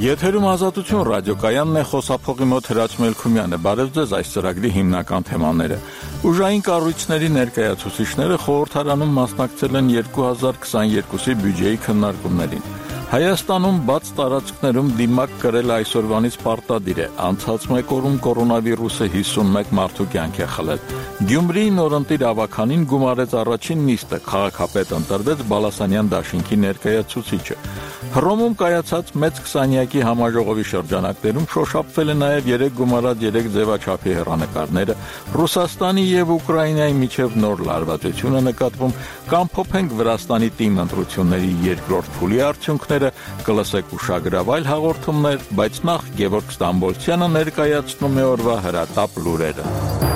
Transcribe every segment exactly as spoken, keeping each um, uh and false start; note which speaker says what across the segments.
Speaker 1: Եթերում Ազատություն ռադիոկայանն է, խոսափողի մոտ Հրաչ Մելքումյանը։ Բարև ձեզ, այս ծրագրի հիմնական թեմաները։ Ուժային կառույցների ներկայացուցիչները խորհրդարանում մասնակցել են երկու հազար քսաներկուսի բյուջեի քննարկումներին։ Հայաստանում բաց տարածքներում դիմակ կրել այսօրվանից պարտադիր է։ Անցած մեկ օրում կորոնավիրուսը հիսունմեկ մարդու կյանք է խլել։ Գյումրիի նորընտիր ավականին գումարեց առաջին նիստը, քաղաքապետ ընտրվեց Բալասանյան դաշինքի ներկայացուցիչը։ Հռոմում կայացած մեծ քսանյակի համաժողովի շրջանակներում շոշափվել է նաև երեք գումարած երեք ձևաչափի հեռանկարները։ Ռուսաստանի եւ Ուկրաինայի միջև նոր լարվածություն է նկատվում։ Կամփոփենք Վրաստանի թիմ ընտրությունների երկրորդ փուլի արդյունքները, կլսեք ուշագրավ այլ հաղորդումներ, բայց նախ Գևորգ Ստամբոլցյանը ներկայացնում է օրվա հրատապ լուրերը։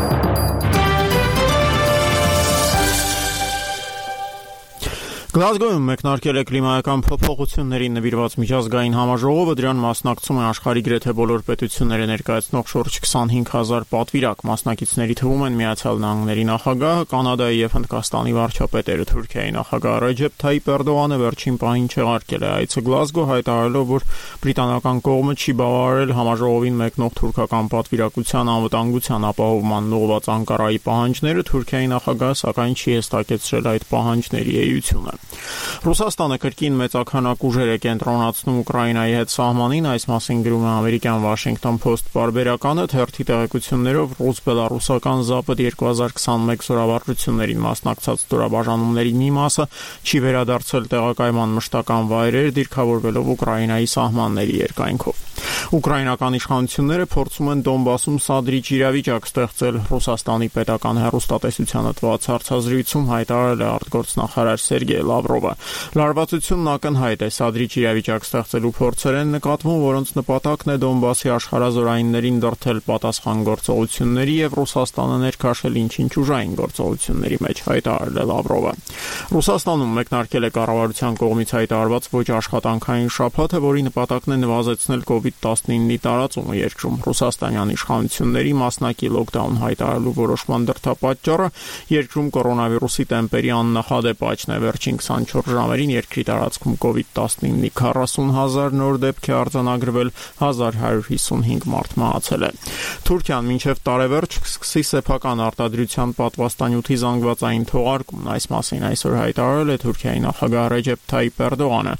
Speaker 2: Գլազգոյում մեկնարկել է կլիմայական փոփոխություններին նվիրված միջազգային համաժողովը, դրան մասնակցում է աշխարհի գրեթե բոլոր պետությունները ներկայացնող շուրջ քսանհինգ հազար պատվիրակ։ Մասնակիցների թվում են Միացյալ Նահանգների նախագահը, Կանադայի եւ Հնդկաստանի վարչապետերը։ Թուրքիայի նախագահ Ռեջեփ Թայիփ Էրդողանը վերջին պահին չեղարկել է այցը Գլազգո, հայտարարելով, որ բրիտանական կողմը չի բավարարել համաժողովին մեկնող թուրքական պատվիրակության անվտանգության ապահովման ուղղված Անկարայի պահանջները։ Թուրքիայի նախագահը սակայն չի հստակեցրել այդ պահանջների էությունը։ Ռուսաստանը կրկին մեծաքանակ ուժեր է կենտրոնացնում Ուկրաինայի հետ սահմանին, այս մասին գրում է ամերիկյան Washington Post պարբերականը, թերթի տեղեկություններով ռուս-բելառուսական Զապադ երկու հազար քսանմեկ զորավարժություններին մասնակցած ստորաբաժանումների մի մասը չի վերադարձել տեղակայման մշտական վայրեր, դիրքավորվելով Ուկրաինայի սահմանների երկայնքով։ Ուկրաինական իշխանությունները փորձում են Դոնբասում սադրիչ իրավիճակ ստեղծել։ Ռուսաստանի պետական հեռուստատեսությանը տված հարցազրույցում հայտարարել է արտգործնախարար Սերգեյ Լավրովը։ Լարվածությունն ակնհայտ է, սադրիչ իրավիճակ ստեղծելու փորձեր են նկատվում, որոնց նպատակն է Դոնբասի աշխարհազորայիններին դրդել պատասխան գործողությունների եւ Ռուսաստանը ներքաշել ինչ-ինչ ուժային գործողությունների մեջ, հայտարարել է Լավրովը։ Ռուսաստանում մեկնարկել է կառավարության կողմից հայտարարված ոչ աշխատանքային շաբաթը, որի նպատակն է նվազեցնել կովիդ տասնինի տարածումը երկրում։ Ռուսաստանյան իշխանությունների մասնակի լոկդաուն հայտարարելու որոշման դրդապատճառը երկրում կորոնավիրուսի տեմպերի աննախադեպ աճն է։ Վերջին քսանչորս ժամերին երկրի տարածքում կովիդ տասնինի քառասուն հազար նոր դեպք է արձանագրվել, հազար հարյուր հիսունհինգ մարդ մահացել է։ Թուրքիան մինչև տարեվերջ կսկսի սեփական արտադրության պատվաստանյութի զանգվածային թողարկումն, այս մասին այսօր հայտարարել է Թուրքիայի նախագահ Ռեջեփ Թայիփ Էրդողանը։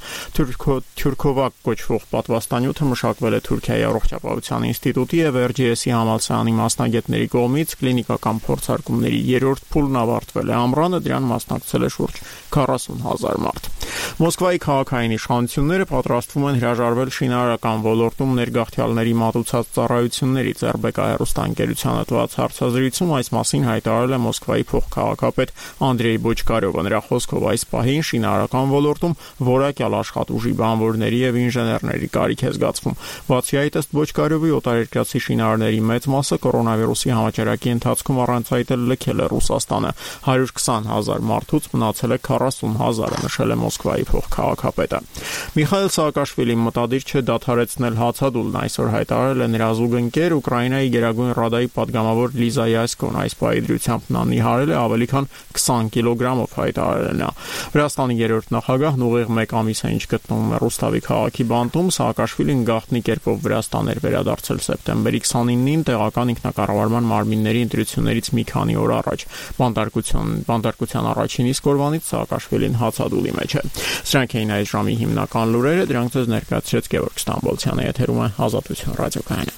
Speaker 2: Թուրքովակ կոչվող պատվաստանյութը մշակվել է Թուրքիայի առողջապահության ինստիտուտի եւ Էր ջի էսի համալսարանի մասնագետների կողմից, կլինիկական փորձարկումների երրորդ փուլն ավարտվել է ամռանը, դրան մասնակցել է շուրջ քառասուն հազար մարդ։ Մոսկվայի քաղաքային իշխանությունները պատրաստվում են հրաժարվել շինարարական ոլորտում ներգաղթյալների մատուցած ծառայություններից։ եր բե կա հեռուստաընկերությանը տված հարցազրույցում այս մասին հայտարարել է Մոսկվայի փոխքաղաքապետ Անդրեյ Բոչկարյովը։ Նրա խոսքով այս պահին շինարարական ոլորտում որակյալ աշխատուժի բանվորների եւ ինժեներների կարիք է զգացվում։ Բացի այդ, ըստ Բոչկարյովի, օտարերկրացի շինարարների մեծ մասը կորոնավիրուսի համաճարակի ընթացքում առանց այդ էլ լքել է Ռուսաստանը։ հարյուր քսան հազար մարդուց մնացել է քառասուն հազարը, նշել է Մոսկվայի փոխքաղաքապետը։ Միխայիլ Սաակաշվիլին մտադիր չէ դադարեցնել հացադուլն, այսօր հայտարարել է նրա զուգընկեր Ուկրաինայի Գերագույն ռադայի падգամավոր Լիզա Յասկոն։ Այս պայդրությամբ նա նիհարել է ավելի քան քսան կիլոգրամով, հայտարարել է նա։ Վրաստանի երրորդ նախագահն ուղիղ մեկ ամիս է ինչ գտնվում է Ռուստավի քաղաքի բանտում։ Սաակաշվիլին գաղտնի կերպով Վրաստան էր վերադարձել սեպտեմբերի քսանինին տեղական ինքնակառավարման մարմինների ընտրություններից մի քանի օր առաջ։ Բանտարկության բանտարկության առաջին իսկ օրվանից Սաակաշվիլին հացադուլի մեջ է։ Սրանք էին այս ժամի հիմնական լուրերը, դրանք ձեզ ներկայացրեց Գևորգ Ստամբոլցյանը, եթերում է Ազատություն ռադիոկայանը։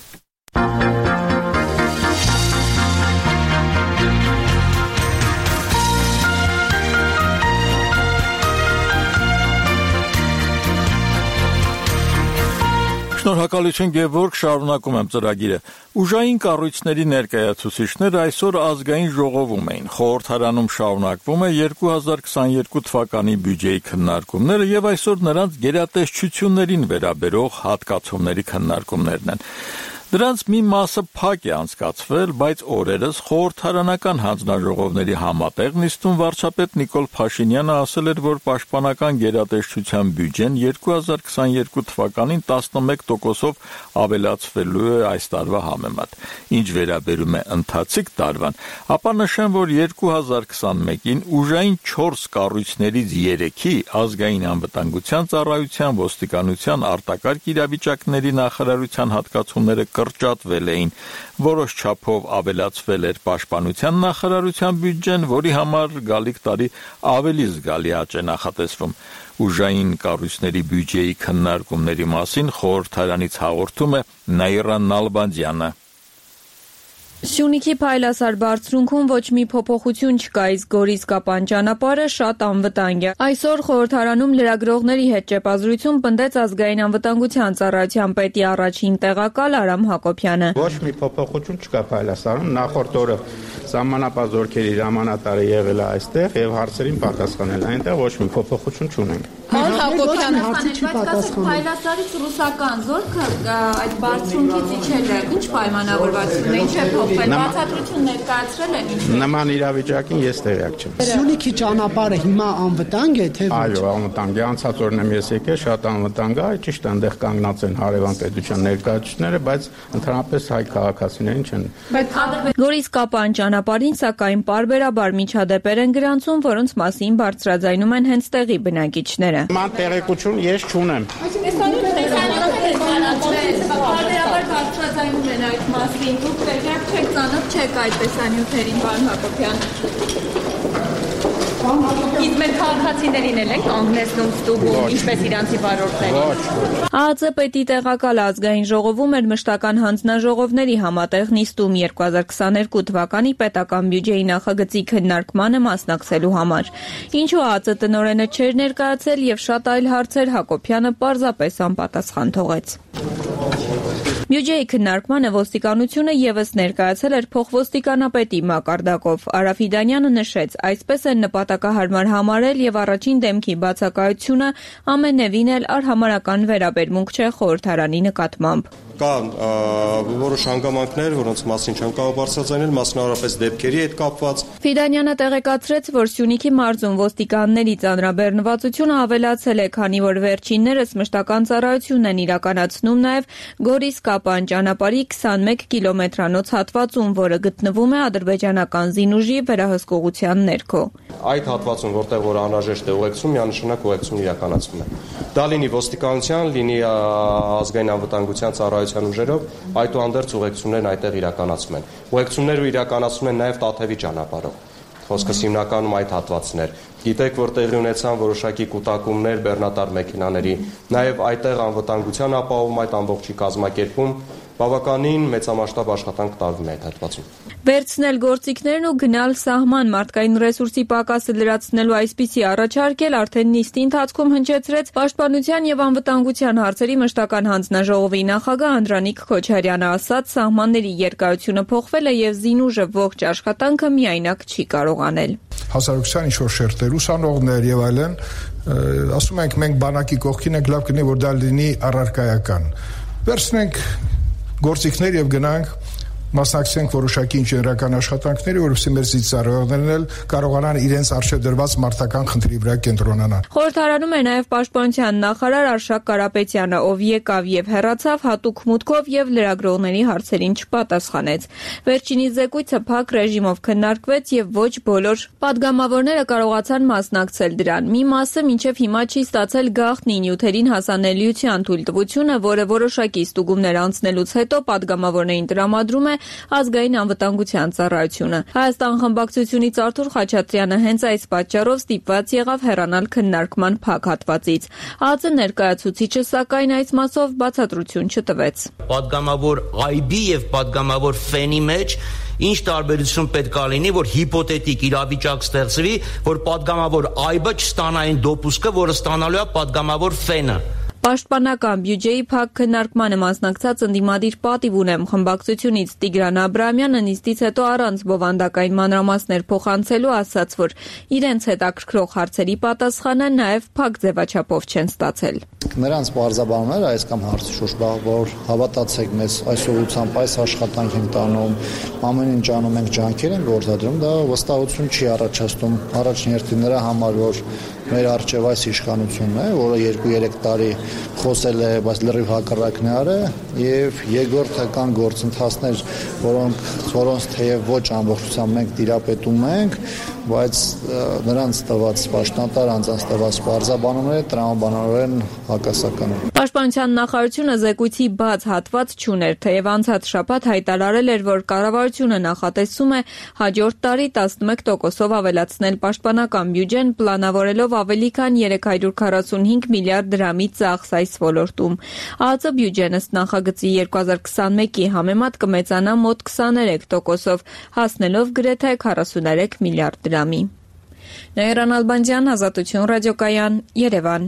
Speaker 1: Շնորհակալություն Գևորգ, շարունակում եմ ծրագիրը։ Ուժային կառույցների ներկայացուցիչները այսօր ազգային ժողովում էին։ Խորհրդարանում շարունակվում է երկու հազար քսաներկու թվականի բյուջեի քննարկումները եւ այսօր նրանց գերատեսչություններին վերաբերող հատկացումների քննարկումներն են։ Դրանց մի մասը փակ է անցկացվել, բայց օրերս խորհրդարանական հանձնաժողովների համատեղ նիստում վարչապետ Նիկոլ Փաշինյանը ասել էր, որ պաշտպանական գերատեսչության բյուջեն երկու հազար քսաներկու թվականին տասնմեկ տոկոսով ավելացվելու է այս տարվա համեմատ։ Ինչ վերաբերում է ընթացիկ տարվան, ապա նշեմ, որ երկու հազար քսանմեկին ուժային չորս կառույցներից երեքի ազգային անվտանգության ծառայության, ոստիկանության, արտակարգ իրավիճակների նախարարության հատկացումները կրճատվել էին, որոշ չափով ավելացվել էր պաշտպանության նախարարության բյուջեն, որի համար գալիք տարի ավելի զգալի աճ է նախատեսվում։ Ուժային կառույցների բյուջեի քննարկումների մասին խորհրդարանից հաղորդում է Նաիրա Նալբանդյանը։
Speaker 3: Սյունիքի Փայլասար բարձրունքում ոչ մի փոփոխություն չկա, իսկ Գորիս-Կապան ճանապարհը շատ անվտանգ է։ Այսօր խորհրդարանում լրագրողների հետ ճեպազրույցում պնդեց ազգային անվտանգության ծառայության պետի առաջին տեղակալ Արամ Հակոբյանը։
Speaker 4: Ոչ մի փոփոխություն չկա Փայլասարում, նախորդ օրը սահմանապահ զորքերի հրամանատարը եղել է այստեղ եւ հարցերին պատասխանել։ Այնտեղ ոչ մի փոփոխություն չունենք։
Speaker 3: Պարոն Հակոբյանը,
Speaker 5: Փայլասարից ռուսական զորքը այդ բարձրունքից իջել է, ինչ պայմանավորվածություն է, ինչ է փոխվել, բացատրություն ներկայացրել են ինչ։
Speaker 4: Նման իրավիճակին ես տեղյակ չեմ։
Speaker 6: Սյունիքի ճանապարհը հիմա անվտանգ է, թե ոչ։
Speaker 4: Այո, անվտանգ է, անցած օրն եմ ես եկել, շատ անվտանգ է, ճիշտ է, այնտեղ կանգնած են հարևան պետության ներկայացուցիչները, բայց ընդհանրապես հայ քաղաքացիներին չեն։
Speaker 3: Գորիս-Կապան ճանապարհին սակայն պարբերաբար միջադեպեր են գրանցում, որոնց մասին բարձրաձայնում են հենց տեղի բնակիչները։
Speaker 4: Ման տեղեկություն ես չունեմ։
Speaker 5: Բարբերաբար բարձրաձայնում են այդ մասին, դուք տեղյակ չեք, ծանոթ չեք այդ տեսանյութերին, պարոն Հակոբյան։ Իսկ մեր քաղաքացիներին էլ եք անգնեցնում ստուգում, ինչպես իրանցի վարորդներին։
Speaker 3: ԱԱԾ պետի տեղակալ ազգային ժողովում էր մշտական հանձնաժողովների համատեղ նիստում երկու հազար քսաներկու թվականի պետական բյուջեի նախագծի քննարկմանը մասնակցելու համար։ Ինչու ԱԱԾ տնօրենը չէր ներկայացել եւ շատ այլ հարցեր Հակոբյանը պարզապես անպատասխան թողեց։ Բյուջեի քննարկմանը ոստիկանությունը եւս ներկայացել էր փոխոստիկանապետի մակարդակով։ Արա Ֆիդանյանը նշեց, այսպես են նպատակահարմար համարել եւ առաջին դեմքի բացակայությունը ամենևին էլ արհամարական վերաբերմունք չէ խորհրդարանի նկատմամբ։
Speaker 7: Կան որոշ հանգամանքներ, որոնց մասին չեմ կարող բարձրաձայնել, մասնավորապես դեպքերի հետ կապված։
Speaker 3: Ֆիդանյանը տեղեկացրեց, որ Սյունիքի մարզում ոստիկանների ծանրաբեռնվածությունը ավելացել է, քանի որ վերջիններս մշտական ծառայություն են իրականացնում նաև Գորիս-Կապան ճանապարհի քսանմեկ կիլոմետրանոց հատվածում, որը գտնվում է ադրբեջանական զինուժի վերահսկողության ներքո։
Speaker 7: Այդ հատվածում, որտեղ որ անհրաժեշտ է ուղեկցում, միանշանակ ուղեկցում իրականացվում է։ Դա լինի ոստիկանության, լինի ազգային անվտանգության ծառայության ուժերով, այդուհանդերձ ուղեկցումներն այդտեղ իրականացում են։ Ուղեկցումները իրականացում են նաև Տաթևի ճանապարհով։ Խոսքս հիմնականում այդ հատվածն էր։ Գիտեք, որ տեղի ունեցան որոշակի կուտակումներ բեռնատար մեքենաների, նաև այդտեղ անվտանգության ապահովում այդ ամբողջի կազմակերպում բավականին մեծամասշտաբ աշխատանք տարվում է այդ հատվածում։
Speaker 3: Վերցնել գործիքներն ու գնալ սահման մարդկային ռեսուրսի պակասը լրացնելու այսպիսի առաջարկել արդեն նիստի ընթացքում հնչեցրեց Պաշտպանության եւ անվտանգության հարցերի մշտական հանձնաժողովի նախագահ Անդրանիկ Քոչարյանը, ասաց, սահմանների երկարությունը փոխվել է եւ զինուժը ողջ աշխատանքը միայնակ չի կարող անել։
Speaker 8: Հասարակության ինչ-որ շերտեր, ուսանողներ եւ այլն, ասում ենք մենք բանակի կողքին ենք, լավ կլինի որ դա լինի առարկայական։ Վերցնենք գործիքներ եւ գնանք մասնակցենք որոշակի ինժեներական աշխատանքների, որովհետեւ մեր զինծառայողներն էլ կարողանան իրենց արժեվ դրված մարտական խնդրի վրա կենտրոնանալ։
Speaker 3: Խորհրդարանում է նաև պաշտպանության նախարար Արշակ Կարապետյանը, ով եկավ եւ հեռացավ հատուկ մուտքով եւ լրագրողների հարցերին չպատասխանեց։ Վերջինիս զեկույցը փակ ռեժիմով քննարկվեց եւ ոչ բոլոր падգամավորները կարողացան մասնակցել դրան։ Մի մասը մինչեւ հիմա չի ստացել գաղտնի նյութերին հասանելիության թույլտվությունը, որը որոշակի ստուգումներ անցնելուց հետո падգամավորներին տրամադրում է ազգային անվտանգության ծառայությունը։ Հայաստան խմբակցությունից Արթուր Խաչատրյանը հենց այս պատճառով ստիպված եղավ հեռանալ քննարկման փակ հատվածից։ ԱԱԾ ներկայացուցիչը սակայն այս մասով բացատրություն չտվեց։
Speaker 9: Պատգամավոր այ-բի եւ պատգամավոր ֆենի մեջ ինչ տարբերություն պետք է լինի, որ հիպոթետիկ իրավիճակ ստեղծվի, որ պատգամավոր այ-բը չստանա այն դոպուսկը, որը ստանալու է պատգամավոր ֆենը։
Speaker 3: Պաշտպանական բյուջեի փակ քննարկմանը մասնակցած ընդդիմադիր պատիվ ունեմ խմբակցությունից Տիգրան Աբրահամյանը նիստից հետո առանց բովանդակային մանրամասներ փոխանցելու ասաց, որ իրենց հետաքրքրող հարցերի պատասխանը նաև փակ ձևաչափով չեն ստացել։
Speaker 10: Նրանց բարձաբանները այս կամ հարցի շուրջ որ հավատացեք մեզ այս ուղղությամբ այս աշխատանք են տանում, ամեն ինչ անում ենք, ջանքեր են գործադրում, դա վստահություն չի առաջացնում առաջին հերթին նրա համար, որ մեր առջև այս իշխանությունն է, որը երկու-երեք տարի խոսել է, բայց լրիվ հակառակն է արել, եւ երկրորդը կան գործընթացներ, որոնք որոնց թեև ոչ ամբողջությամբ մենք տիրապետում ենք, բայց նրանց տված պաշտոնատար անձանց տված բարձաբանումները տրամաբանորեն հակասական են։
Speaker 3: Պաշտպանության նախարարությունը զեկույցի բաց հատված չուներ, թեև անցած շաբաթ հայտարարել էր, որ կառավարությունը նախատեսում է հաջորդ տարի տասնմեկ տոկոսով ավելացնել պաշտպանական բյուջեն, պլանավորելով ավելի քան երեք հարյուր քառասունհինգ միլիարդ դրամի ծախս այս ոլորտում։ ԱԱԾ բյուջեն ըստ նախագծի երկու հազար քսանմեկի համեմատ կմեծանա մոտ քսաներեք տոկոսով, հասնելով գրեթե քառասուներեք միլիարդ դրամի։ Նաիրա Նալբանդյան, Ազատություն ռադիոկայան, Երևան։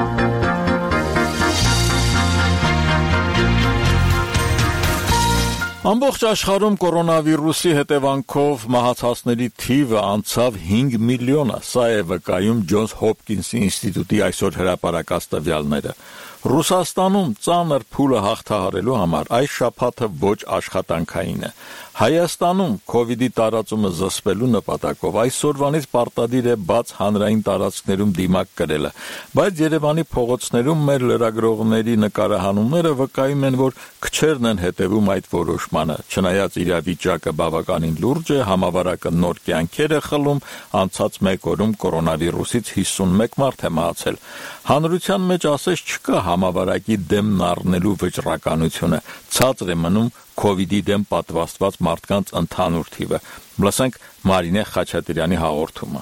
Speaker 1: Ամբողջ աշխարհում կորոնավիրուսի հետևանքով մահացածների թիվը անցավ հինգ միլիոնը, սա է վկայում Ջոնս Հոփքինսի ինստիտուտի այսօր հրապարակած տվյալները։ Ռուսաստանում ծանր փուլը հաղթահարելու համար այս շաբաթը ոչ աշխատանքային է։ Հայաստանում COVID-ի տարածումը զսպելու նպատակով այսօրվանից պարտադիր է բաց հանրային տարածքներում դիմակ կրելը, բայց Երևանի փողոցներում մեր լրագրողների նկարահանումները վկայում են, որ քչերն են հետևում այդ որոշմանը, չնայած իրավիճակը բավականին լուրջ է, համավարակը նոր կյանքեր է խլում, անցած մեկ օրում կորոնավիրուսից հիսունմեկ մարդ է մահացել։ Հանրության մեջ ասես չկա համավարակի դեմն առնելու վճռականությունը, ցածր է մնում COVID-ի դեմ պատվաստված մարդկանց ընդհանուր թիվը։ Լսենք Մարինե Խաչատրյանի հաղորդումը։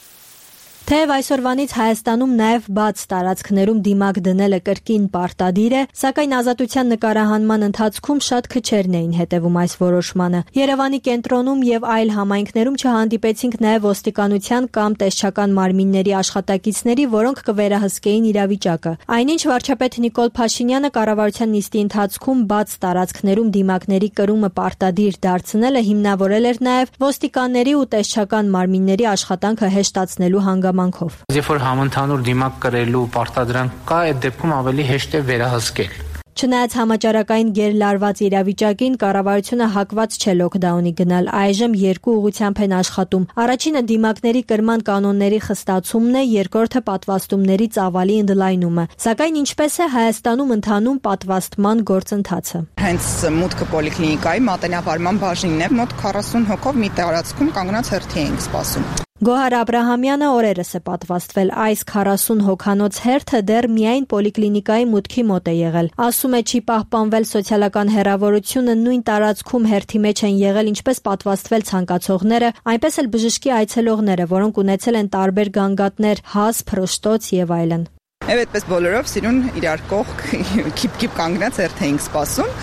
Speaker 11: Թեև այսօրվանից Հայաստանում նաև բաց տարածքներում դիմակ դնելը կրկին պարտադիր է, սակայն Ազատության նկարահանման ընթացքում շատ քչերն էին հետևում այս որոշմանը։ Երևանի կենտրոնում եւ այլ համայնքներում չհանդիպեցինք նաև ոստիկանության կամ տեսչական մարմինների աշխատակիցների, որոնք կվերահսկեին իրավիճակը։ Այնինչ վարչապետ Նիկոլ Փաշինյանը կառավարության նիստի ընթացքում բաց տարածքներում դիմակների կրումը պարտադիր դարձնելը հիմնավորել էր նաև ոստիկանների ու տեսչական մարմինների աշխատանքը հեշտացնելու հանգամանքով։
Speaker 12: Երբ որ համընդհանուր դիմակ կրելու պարտադրանք կա, այդ դեպքում ավելի հեշտ է վերահսկել։
Speaker 11: Չնայած համաճարակային գերլարված իրավիճակին կառավարությունը հակված չէ լոքդաունի գնալ, այժմ երկու ուղղությամբ են աշխատում։ Առաջինը դիմակների կրման կանոնների խստացումն է, երկրորդը պատվաստումների ծավալի ընդլայնումը։ Սակայն ինչպես է Հայաստանում ընթանում պատվաստման գործընթացը։
Speaker 13: Հենց մուտքը պոլիկլինիկայի մատենավարման բաժինն է, մոտ քառասուն հոգով մի տարածքում կանգնած հերթի ենք սպասում։
Speaker 11: Գոհար Աբրահամյանը օրերս է պատվաստվել, այս քառասուն հոգանոց հերթը դեռ միայն պոլիկլինիկայի մուտքի մոտ է եղել։ Ասում է չի պահպանվել սոցիալական հեռավորությունը, նույն տարածքում հերթի մեջ են եղել ինչպես պատվաստվել ցանկացողները, այնպես էլ բժշկի այցելողները, որոնք ունեցել են տարբեր գանգատներ, հազ, փռշտոց եւ այլն։
Speaker 13: Եվ այդպես բոլորով սիրուն իրար կողք քիփ-քիփ կանգնած հերթ էինք սպասում,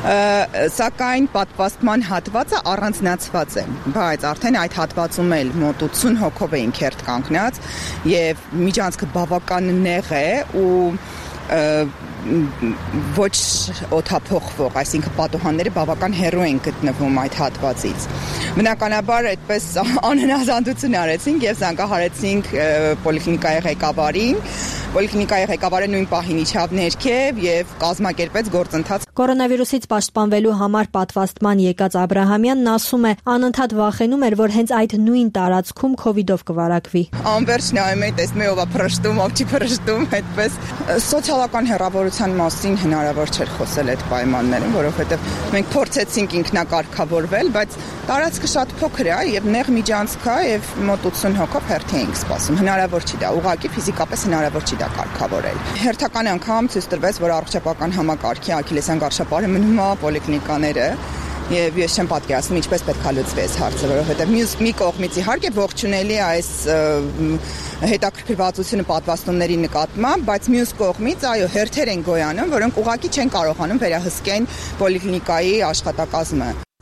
Speaker 13: սակայն պատվաստման հատվածը առանձնացված է, բայց արդեն այդ հատվածում էլ մոտ ութսուն հոգով էինք հերթ կանգնած եւ միջանցքը բավական նեղ է ու ոչ օդափոխվող, այսինքն պատուհանները բավական հեռու են գտնվում այդ հատվածից։ Բնականաբար այդպես անհնազանդություն արեցինք եւ զանգահարեցինք պոլիկլինիկայի ղեկավարին։ Պոլիկլինիկայի ղեկավարը նույն պահին իջավ ներքև եւ կազմակերպեց գործընթաց։
Speaker 11: Կորոնավիրուսից պաշտպանվելու համար պատվաստման եկած Աբրահամյանն ասում է, անընդհատ վախենում էր, որ հենց այդ նույն տարածքում COVID-ով կվարակվի։
Speaker 13: Անverջ նայում էի, տեսնում էի ով է փռշտում, ով չի փռշտում, այդպես սոցիալական հեռավորության մասին հնարավոր չէր խոսել այդ պայմաններում, որովհետեւ մենք փորձեցինք ինքնակարգավորվել, բայց տարածքը շատ փոքր է եւ նեղ միջանցք է եւ մոտ ութսուն հոգով հերթի էինք սպասում։ Հնարավոր չի դա, ուղղակի ֆիզիկապես հնարավոր չի դա կարգավորել։ Հերթական անգամ ցույց տրվեց, որ առողջապահական համակարգի աքիլեսյան գարշապարը մնում է պոլիկլինիկաները եւ ես չեմ պատկերացնում ինչպես պետք է լուծվի այս հարցը, որովհետեւ մյուս մի կողմից իհարկե ողջունելի այս հետաքրքրվածությունը պատվաստումների նկատմամբ, բայց մյուս կողմից այո հերթեր են գոյանում, որոնք ուղղակի չեն կարողանում վերահսկեն պոլիկլինիկայի աշխատակազմը։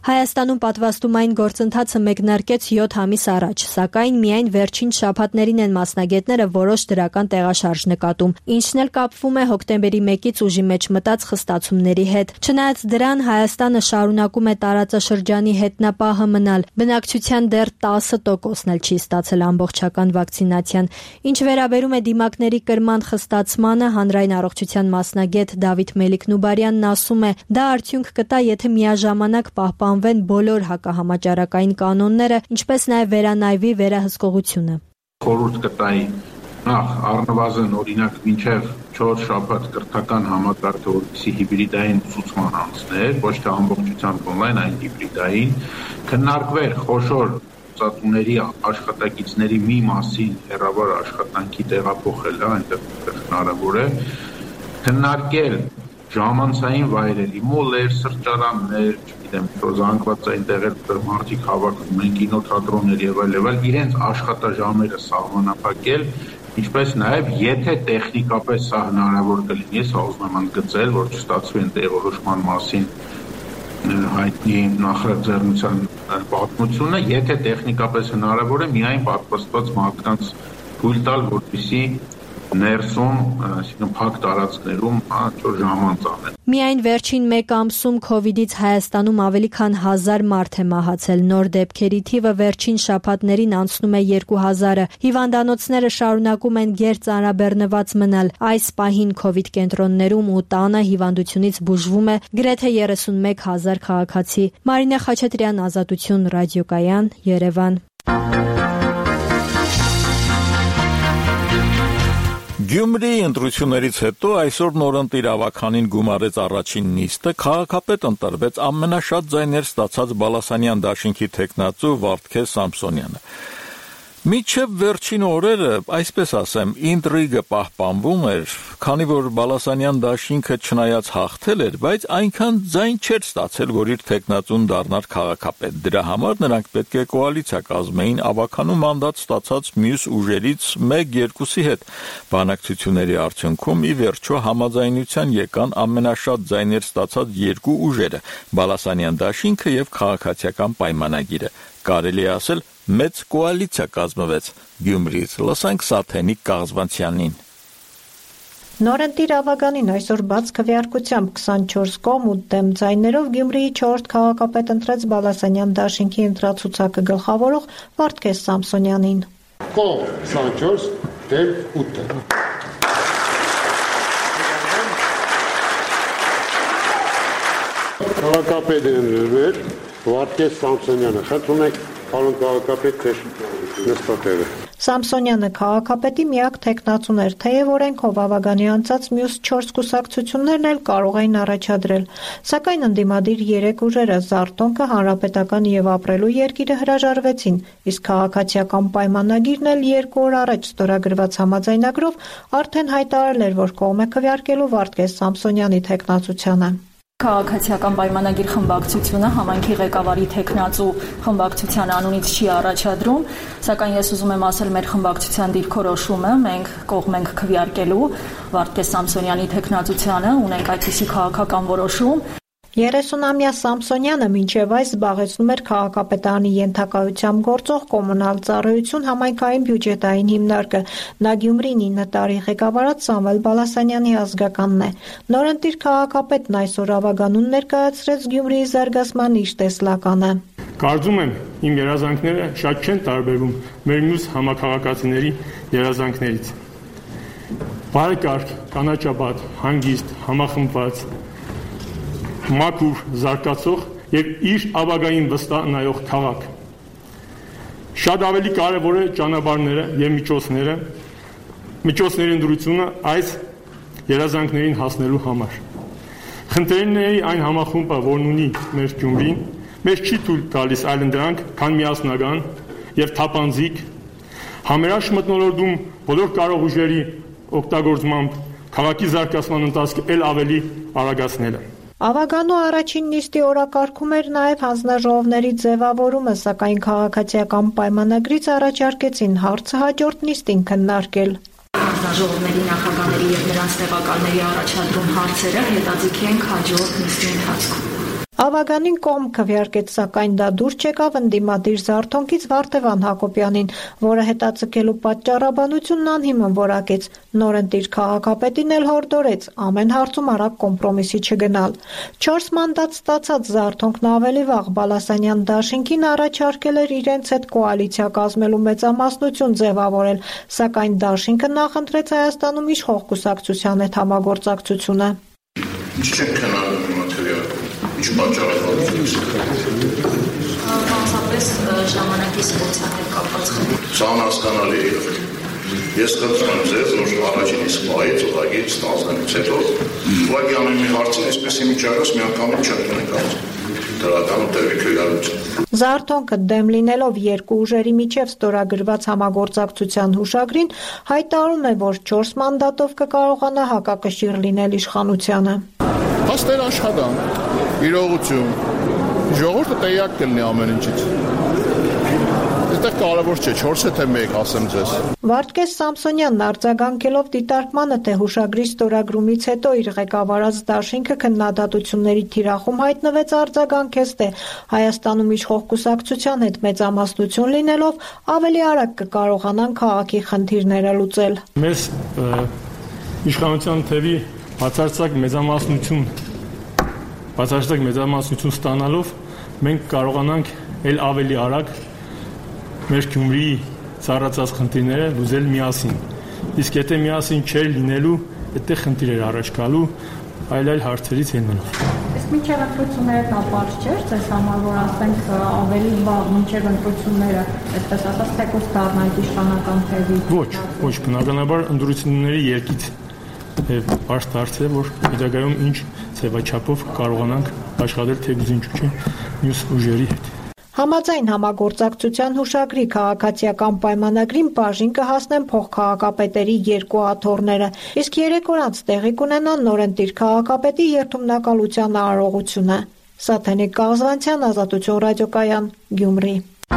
Speaker 11: Հայաստանում պատվաստումային գործընթացը մեկնարկեց յոթ ամիս առաջ, սակայն միայն վերջին շաբաթներին են մասնագետները որոշ դրական տեղաշարժ նկատում, ինչն էլ կապվում է հոկտեմբերի մեկից ուժի մեջ մտած խստացումների հետ։ Չնայած դրան, Հայաստանը շարունակում է տարածաշրջանի հետնապահը մնալ, բնակչության դեռ տասը տոկոսն էլ չի ստացել ամբողջական վակցինացիան։ Ինչ վերաբերում է դիմակների կրման խստացմանը, հանրային առողջության մասնագետ Դավիթ Մելիք-Նուբարյանն ասում է, դա արդյունք կտա, եթե միաժամանակ պահպան անվեն բոլոր հակահամաճարակային կանոնները, ինչպես նաև վերանայվի վերահսկողությունը։
Speaker 14: Խորհուրդ կտայի նախ առնվազն օրինակ մինչև չորս շաբաթ կրթական համակարգը, որպեսզի հիբրիդային ուսուցման անցներ, ոչ թե ամբողջությամբ օնլայն, այլ հիբրիդային, քննարկվեր խոշոր ծատուների աշխատակիցների մի մասին հեռավոր աշխատանքի տեղափոխելը, այնտեղ հնարավոր է, քննարկել ժամանցային վայրերի, մոլեր, սրճարաններ, չգիտեմ, զանգվածային տեղեր մարդիկ հավաքվում են, կինոթատրոններ եւ այլ եւ այլ, իրենց աշխատաժամերը սահմանափակել, ինչպես նաեւ եթե տեխնիկապես սա հնարավոր կլինի, ես ուզում եմ ընդգծել, որ չստացվի այն տեղորոշման մասին հայտնի նախաձեռնության պատմությունը, եթե տեխնիկապես հնարավոր է, միայն պատվաստված մարդկանց թույլ տալ, որպեսզի ներսում, այսինքն փակ տարածքներում ջոր ժամանց անեն։
Speaker 11: Միայն վերջին մեկ ամսում քովիդից Հայաստանում ավելի քան հազար մարդ է մահացել։ Նոր դեպքերի թիվը վերջին շաբաթներին անցնում է երկու հազարը։ Հիվանդանոցները շարունակում են գերծանրաբեռնված մնալ։ Այս պահին քովիդ կենտրոններում ու տանը հիվանդությունից բուժվում է գրեթե երեսունմեկ հազար քաղաքացի։ Մարինե Խաչատրյան, Ազատություն, Ռադիոկայան, Երևան։
Speaker 1: Գյումրիի ընտրություններից հետո այսօր նորընտիր ավականին գումարեց առաջին նիստը, քաղաքապետ ընտրվեց ամենաշատ ձայներ ստացած Բալասանյան դաշինքի թեկնածու Վարդգես Սամսոնյանը։ Մինչև վերջին օրերը, այսպես ասեմ, ինտրիգը պահպանվում էր, քանի որ Բալասանյան դաշինքը չնայած հաղթել էր, բայց այնքան ձայն չէր ստացել, որ իր թեկնածուն դառնար քաղաքապետ։ Դրա համար նրանք պետք է կոալիցիա կազմեին ավականու մանդատ ստացած մյուս ուժերից մեկ-երկուսի հետ։ Բանակցությունների արդյունքում ի վերջո համաձայնության եկան ամենաշատ ձայներ ստացած երկու ուժերը՝ Բալասանյան դաշինքը եւ քաղաքացիական պայմանագիրը։ Կարելի է ասել, մեծ կոալիցիա կազմվեց Գյումրիից։ Լսենք Սաթենիկ Կաղզվանցյանին։
Speaker 15: Նորընտիր ավականին այսօր բաց քվեարկությամբ քսանչորս կողմ ու դեմ ձայներով Գյումրիի չորրորդ քաղաքապետ ընտրեց Բալասանյան դաշինքի ընտրացուցակը գլխավորող Վարդգես Սամսոնյանին։
Speaker 16: Կողմ քսանչորս, դեմ ութ։ Քաղաքապետը ընտրվել Վարդգես Սամսոնյանը։ Խնդրում եք Պարոն քաղաքապետ նստատեղը։
Speaker 15: Սամսոնյանը քաղաքապետի միակ թեկնածուն էր, թեև օրենքով ավագանի անցած մյուս չորս կուսակցություններն էլ կարող էին առաջադրել, սակայն ընդդիմադիր երեք ուժերը՝ Զարտոնքը, Հանրապետական եւ Ապրելու երկիրը հրաժարվեցին, իսկ քաղաքացիական պայմանագիրն էլ երկու օր առաջ ստորագրված համաձայնագրով արդեն հայտարարել էր, որ կողմ է քվեարկելու Վարդգես Սամսոնյանի թեկնածությանը։
Speaker 17: Քաղաքացիական պայմանագիր խմբակցությունը համայնքի ղեկավարի թեկնածու խմբակցության անունից չի առաջադրում, սակայն ես ուզում եմ ասել մեր խմբակցության դիրքորոշումը, մենք կողմ ենք քվեարկելու Վարդգես Սամսոնյանի թեկնածությանը, ունենք այդպիսի քաղաքական որոշում։
Speaker 15: երեսունամյա Սամսոնյանը մինչև այս զբաղեցնում էր քաղաքապետարանի ենթակայությամբ գործող կոմունալ ծառայություն համայնքային բյուջետային հիմնարկը։ Նա Գյումրին ինը տարի ղեկավարած Սամվել Բալասանյանի ազգականն է։ Նորընտիր քաղաքապետն այսօր ավագանուն ներկայացրեց Գյումրիի զարգացման իր տեսլականը։
Speaker 18: Կարծում եմ, իմ երազանքները շատ չեն տարբերվում մեր մյուս համաքաղաքացիների երազանքներից։ Բարեկարգ, կանաչաբադ, հանգիստ, համախմբված, մաքուր, զարգացող եւ իր ավագային վստահ նայող քաղաք։ Շատ ավելի կարևոր է ճանապարհները եւ միջոցները, միջոցների ընդրությունը այս երազանքներին հասնելու համար։ Խնդիրների այն համախումբը, որն ունի մեր Գյումրին, մեզ չի թույլ տալիս այլ դրանք, քան միասնական եւ թափանցիկ, համերաշխ մթնոլորտում բոլոր կարող ուժերի օգտագործմամբ քաղաքի զարգացման ընթացքը ել ավելի արագացնելը։
Speaker 15: Ավագանու առաջին նիստի օրակարգում էր նաև հանձնաժողովների ձևավորումը, սակայն քաղաքացիական պայմանագրից առաջարկեցին հարցը հաջորդ նիստին քննարկել։
Speaker 17: Հանձնաժողովների նախագահների եւ նրանց տեղակալների առաջադրում հարցերը հետաձգի են հաջորդ նիստի ընթացքում։
Speaker 15: Ավագանին կողմ քվեարկեց, սակայն դա դուրս չեկավ ընդդիմադիր զարթոնքից Վարդևան Հակոբյանին, որը հետաձգելու պատճառաբանությունն անհիմն որակեց։ Նորընտիր քաղաքապետին էլ հորդորեց ամեն հարցում արագ կոմպրոմիսի չգնալ։ Չորս մանդատ ստացած զարթոնքն ավելի վաղ Բալասանյան դաշինքին առաջարկել էր իրենց հետ կոալիցիա կազմելու մեծամասնություն ձևավորել, սակայն դաշինքը նախընտրեց Հայաստանում իշխող կուսակցության հետ համագործակցությունը։
Speaker 19: Ինչ չենք քննարկում մատերիալը, ինչ պատճառաբանությունից։
Speaker 17: Բացապես ժամանակի սպորտության հետ կապված խնդիր։
Speaker 19: Սա անհասկանալի է եղել։ Ես խնդրում եմ ձեզ, որ առաջին իսկ պահից ուղղակի ստանձնելուց հետո ուղղակի ամեն մի հարցին այսպեսի միջակայքով միանգամից չընդունենք արժեք։ Դրական ուտևի քվեարկություն։
Speaker 15: Զարթոնքը դեմ լինելով երկու ուժերի միջև ստորագրված համագործակցության հուշագրին հայտարարում է, որ չորս մանդատով կկարողանա հակակշիռ լինել իշխանությանը։
Speaker 20: Հաստեր աշխատանք, իրողություն, ժողովուրդը տեղյակ կլինի ամեն ինչից։ Այստեղ կարևոր չէ, չորս թե մեկ, ասեմ ձեզ։
Speaker 15: Վարդգես Սամսոնյանն արձագանքելով դիտարկմանը, թե հուշագրի ստորագրումից հետո իր ղեկավարած դաշինքը քննադատությունների թիրախում հայտնվեց, արձագանքեց, թե Հայաստանում իշխող կուսակցության հետ մեծամասնություն լինելով ավելի արագ կկարողանան քաղաքի խնդիրները լուծել։
Speaker 18: Մեզ իշխանության թևի բացարձակ մեծամասնություն բացարձակ մեծամասնություն ստանալով մենք կարողանանք ել ավելի արագ մեր Գյումրիի ծառացած խնդիրները լուծել միասին։ Իսկ եթե միասին չէր լինելու, այդտեղ խնդիր էր առաջ գալու այլ այլ հարցերից ելնելով։
Speaker 15: Իսկ մինչև ընտրությունները դա բարձ չէր, ձեզ համար, որ ասենք ավելի վաղ մինչև ընտրությունները, այսպես ասած, թեկուզ դառնանք իշխանական թևի։ Ոչ,
Speaker 18: ոչ, բնականաբար ընտրությունների երկից բարձ հարց է, որ հետագայում ինչ ձևաչափով կարողանանք աշխատել թեկուզ ինչու չէ մյուս ուժերի հետ։
Speaker 15: Համաձայն համագործակցության հուշագրի քաղաքացիական պայմանագրին բաժին կհասնեն փոխքաղաքապետերի երկու աթոռները, իսկ երեք օր անց տեղի կունենան նորընտիր քաղաքապետի երթումնակալության արարողությունը։ Սաթենիկ Կաղզվանցյան, Ազատություն ռադիոկայան, Գյումրի։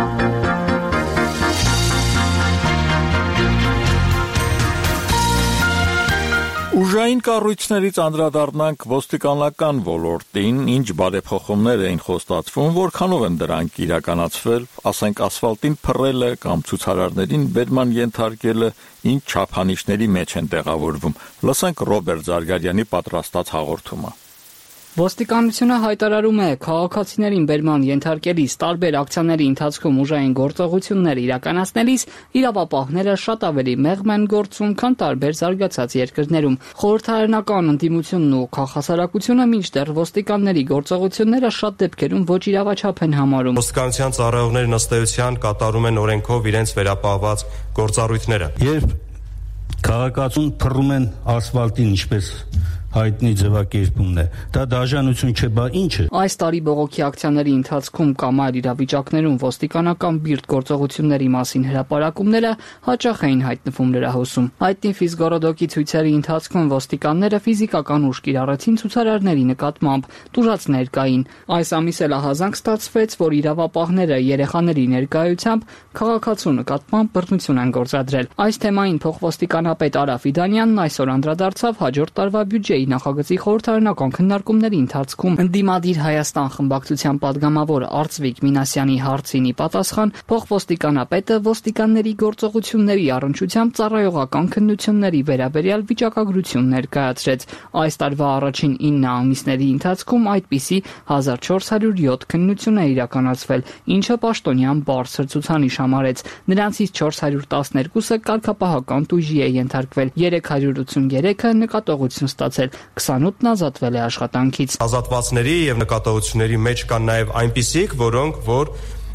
Speaker 1: Ուժային կառույցներից անդրադառնանք ոստիկանական ոլորտին, ինչ բարեփոխումներ էին խոստացվում, որքանով են դրանք իրականացվել, ասենք ասֆալտին փռելը կամ ցուցարարներին բերման ենթարկելը, ինչ չափանիշների մեջ են տեղավորվում։ Լսենք Ռոբերտ Զարգարյանի պատրաստած հաղորդումը։
Speaker 21: Ոստիկանությունը հայտարարում է, քաղաքացիներին բերման ենթարկելիս տարբեր ակցիաների ընթացքում ուժային գործողություններ իրականացնելիս իրավապահները շատ ավելի մեղմ են գործում, քան տարբեր զարգացած երկրներում։ Խորհրդարանական ընդդիմությունն ու քաղաքասարակությունը մինչդեռ ոստիկանների գործողությունները շատ դեպքերում ոչ իրավաչափ են համարում։
Speaker 7: Ոստիկանության ծառայողներն ըստ էության կատարում են օրենքով իրենց վերապահված գործառույթները։
Speaker 22: Երբ քաղաքացուն փռում են ասֆալտին, ինչպես հայտնի ձևակերպումն է, դա դաժանություն չէ, բա ինչ է։
Speaker 21: Այս տարի բողոքի ակցիաների ընթացքում կամ այլ իրավիճակներում ոստիկանական բիրտ գործողությունների մասին հրապարակումները հաճախ էին հայտնվում լրահոսում։ Հայտնի Ֆիզգորոդոկի ցույցերի ընթացքում ոստիկանները ֆիզիկական ուժ կիրառեցին ցուցարարների նկատմամբ, տուժածներ կային։ Այս ամիս էլ ահազանգ ստացվեց, որ իրավապահները երեխաների ներկայությամբ քաղաքացու նկատմամբ բռնություն են գործադրել։ Այս թեմային փոխոստիկանապետ Արա Ֆիդանյանն այսօր անդրադարձավ հաջորդ տարվա բյուջեի նախագծի խորհրդարանական քննարկումների ընթացքում։ Ընդդիմադիր Հայաստան խմբակցության падգամավոր Արծվիկ Մինասյանի հարցին ի պատասխան փոխոստիկանապետը ոստիկանների գործողությունների առնչությամբ ծառայողական քննությունների վերաբերյալ վիճակագրություն ներկայացրեց։ Այս տարվա առաջին ինը ամիսների ընթացքում այդպիսի հազար չորս հարյուր յոթ քննություն է իրականացվել, ինչը պաշտոնյան բարձր ցուցանիշ համարեց։ Նրանցից չորս հարյուր տասներկուսը կարգապահական տույժի է ենթարկվել, երեք հարյուր ութսուներեքը նկատողություն ստացել, քսանութն ազատվել է աշխատանքից։
Speaker 7: Ազատվածների եւ նկատողությունների մեջ կան նաեւ այնպիսիք, որոնք որ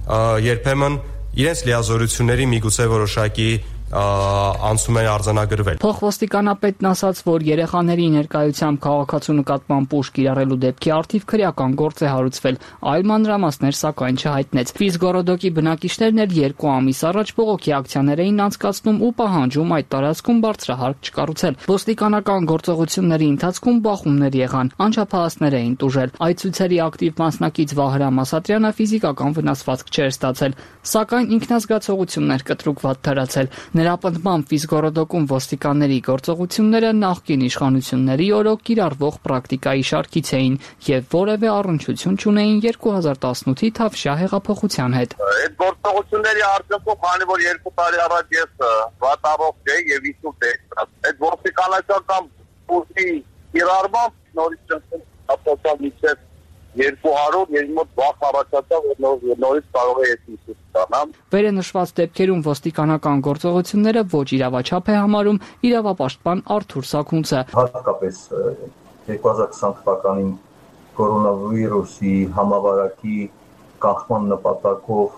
Speaker 7: երբեմն իրենց լիազորությունների միգուցե որոշակի անցում է արձանագրվել։
Speaker 21: Փոխոստիկանապետն ասաց, որ երեխաների ներկայությամբ քաղաքացու նկատմամբ ուժ կիրառելու դեպքի արդիվ քրեական գործ է հարուցվել, այլ մանրամասներ սակայն չհայտնեց։ Ֆիզգորոդոկի բնակիչներն էլ երկու ամիս առաջ բողոքի ակցիաներ էին անցկացնում ու պահանջում այդ տարածքում բարձրահարկ չկառուցել։ Ոստիկանական գործողությունների ընթացքում բախումներ եղան, անչափահասներ էին տուժել։ Այդ ցույցերի ակտիվ մասնակից Վահրամ Ասատրյանը ֆիզիկական վնասվածք չէր ստացել, սակայն ինքնազգացողություններ կտրուկ վատ թարացել։ Նրա պնդմամբ Ֆիզգորոդոկում ոստիկանների գործողությունները նախկին իշխանությունների օրոք կիրառվող պրակտիկայի շարքից էին եւ որևէ առնչություն չունեին երկու հազար տասնութի Թավշյա հեղափոխության հետ։
Speaker 2: Այդ գործողությունների արդյունքում, քանի որ երկու տարի առաջ ես վատառողջ էի եւ ինքնուրույն դեպքրած, այդ ոստիկանական փուլի կիրառմամբ նորից ապօրինի միջև երկու հարյուր եւ մոտ վախ առաջացավ, որ նորից կարող է այսպես ստանամ։
Speaker 21: Վերենշված դեպքերում ոստիկանական գործողությունները ոչ իրավաչափ է համարում իրավապաշտպան Արթուր Սաքունցը։
Speaker 6: Հատկապես երկու հազար քսան թվականին կորոնավիրուսի համավարակի կանխման նպատակով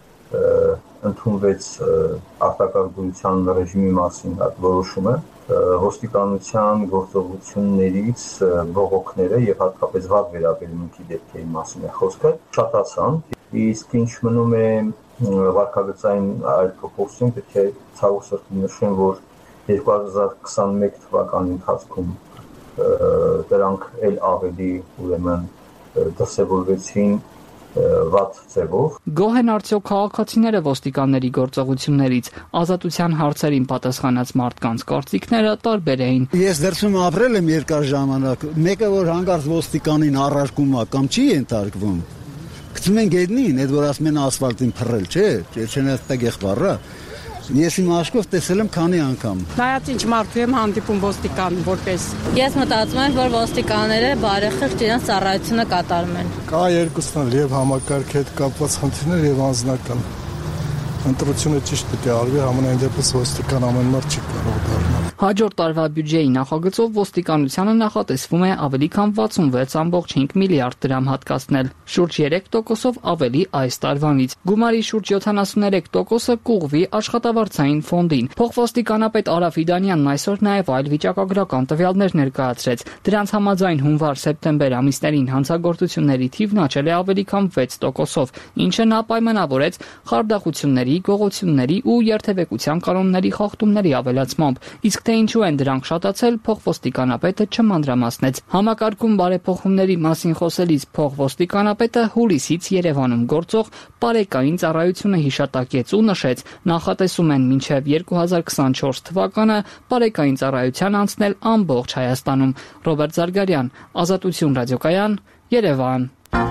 Speaker 6: ընդունվեց արտակարգության ռեժիմի մասին որոշումը, ոստիկանության գործողություններից բողոքները եւ հատկապես վատ վերաբերմունքի դեպքերի մասին է խոսքը շատացան, իսկ ինչ մնում է վարքագծային այդ փոփոխություն, պետք է ցավոք սրտի նշեմ, որ երկու հազար քսանմեկ թվականի ընթացքում դրանք էլ ավելի ուրեմն դրսևորվեցին վատ ձևով։
Speaker 21: Գոհ են արդյոք քաղաքացիները ոստիկանների գործողություններից, ազատության հարցերին պատասխանած մարդկանց կարծիքները տարբեր էին։
Speaker 23: Ես դրսում ապրել եմ երկար ժամանակ, մեկը որ հանկարծ ոստիկանին առարկում է կամ չի ենթարկվում, գցում են գետնին, այդ որ ասում են ասֆալտին փռել, չէ, չեն այդտեղ եղբառը։ Ես իմ աշկով տեսել եմ քանի անգամ։
Speaker 24: Նայած ինչ մարդու եմ հանդիպում ոստիկան որպես։
Speaker 25: Ես մտածում եմ, որ ոստիկանները բարեխիղճ իրենց ծառայությունը կատարում են։
Speaker 8: Կա երկուսն էլ եւ համակարգի հետ կապված խնդիրներ եւ անձնական։ Ընտրությունը ճիշտ պետք է արվի, համենայն դեպս ոստիկան ամեն մարդ չի կարող դառնալ։
Speaker 21: Հաջորդ տարվա բյուջեի նախագծով ոստիկանությանը նախատեսվում է ավելի քան վաթսունվեց կόμma հինգ միլիարդ դրամ հատկացնել, շուրջ երեք տոկոսով ավելի այս տարվանից։ Գումարի շուրջ յոթանասուններեք տոկոսը կուղղվի աշխատավարձային ֆոնդին։ Փոխվոստիկանապետ Արա Ֆիդանյանն այսօր նաև այլ վիճակագրական տվյալներ ներկայացրեց։ Դրանց համաձայն հունվար-սեպտեմբեր ամիսներին հանցագործությունների թիվն աճել է ավելի քան վեց տոկոսով, ինչը նա պայմանավորեց խարդախությունների, գողությունների ու երթևեկության կանոնների խախտումների ավելացմամբ, իսկ թե ինչու են դրանք շատացել, փոխվոստիկանապետը չմանրամասնեց։ Համակարգում բարեփոխումների մասին խոսելիս փոխվոստիկանապետը հուլիսից Երևանում գործող Պարեկային ծառայությունը հիշատակեց ու նշեց, նախատեսում են մինչև երկու հազար քսանչորս թվականը Պարեկային ծառայության անցնել ամբողջ Հայաստանում։ Ռոբերտ Զարգարյան, Ազատություն ռադիոկայան, Երևան։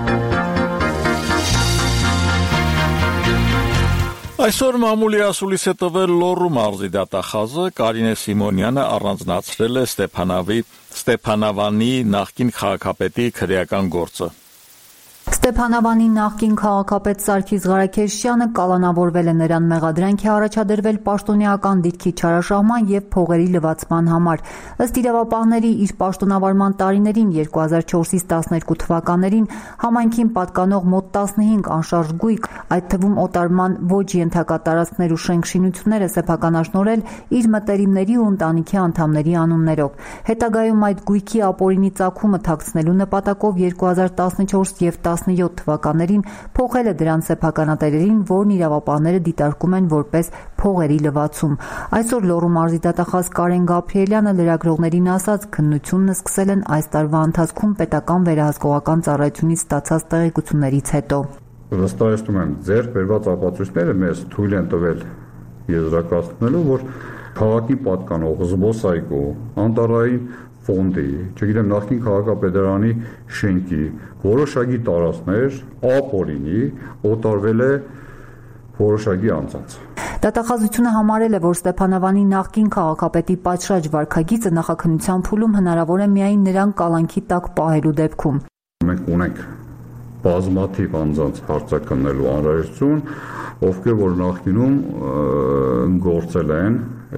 Speaker 1: Այսօր մամուլի ասուլիս է տվել Լոռու մարզի դատախազը, Կարինե Սիմոնյանը առանձնացրել է Ստեփանավանի նախկին քաղաքապետի քրեական գործը։
Speaker 26: Ստեփանավանի նախկին քաղաքապետ Սարգիս Ղարաքերշյանը կալանավորվել է, նրան մեղադրանք է առաջադրվել պաշտոնեական դիրքի չարաշահման եւ փողերի լվացման համար։ Ըստ իրավապահների, իր պաշտոնավարման տարիներին երկու հազար չորսից տասներկու թվականներին համայնքին պատկանող մոտ տասնհինգ անշարժ գույք, այդ թվում օտարման ոչ ենթակա տարածքներ ու շենք-շինություններ է սեփականաշնորհել իր մտերիմների ու ընտանիքի անդամների անուններով։ Հետագայում այդ գույքի ապօրինի ծագումը թաքցնելու նպատակով երկու հազար տասնչորս եւ տասնյոթ թվականներին փոխել է դրան սեփականատերերին, որն իրավապահները դիտարկում են որպես փողերի լվացում։ Այսօր Լոռու մարզի դատախազ Կարեն Գաբրիելյանը լրագրողներին ասաց, քննությունն սկսել են այս տարվա ընթացքում պետական վերահսկողական ծառայությունից ստացած տեղեկություններից հետո։
Speaker 27: Վստահեցնում եմ, ձեռք բերված ապացույցները մեզ թույլ են տվել եզրակացնելու, որ քաղաքի պատկանող զբոսայգու, անտառային ֆոնդի, չգիտեմ, նախկին քաղաքապետարանի շենքի որոշակի տարածքներ ապօրինի օտարվել է որոշակի անձանց։
Speaker 26: Դատախազությունը համարել է, որ Ստեփանավանի նախկին քաղաքապետի պատշաճ վարքագիծը նախաքննության փուլում հնարավոր է միայն նրան կալանքի տակ պահելու դեպքում։
Speaker 27: Մենք ունենք բազմաթիվ անձանց հարցաքննելու անհրաժեշտություն, ովքեր որ նախկինում գործել են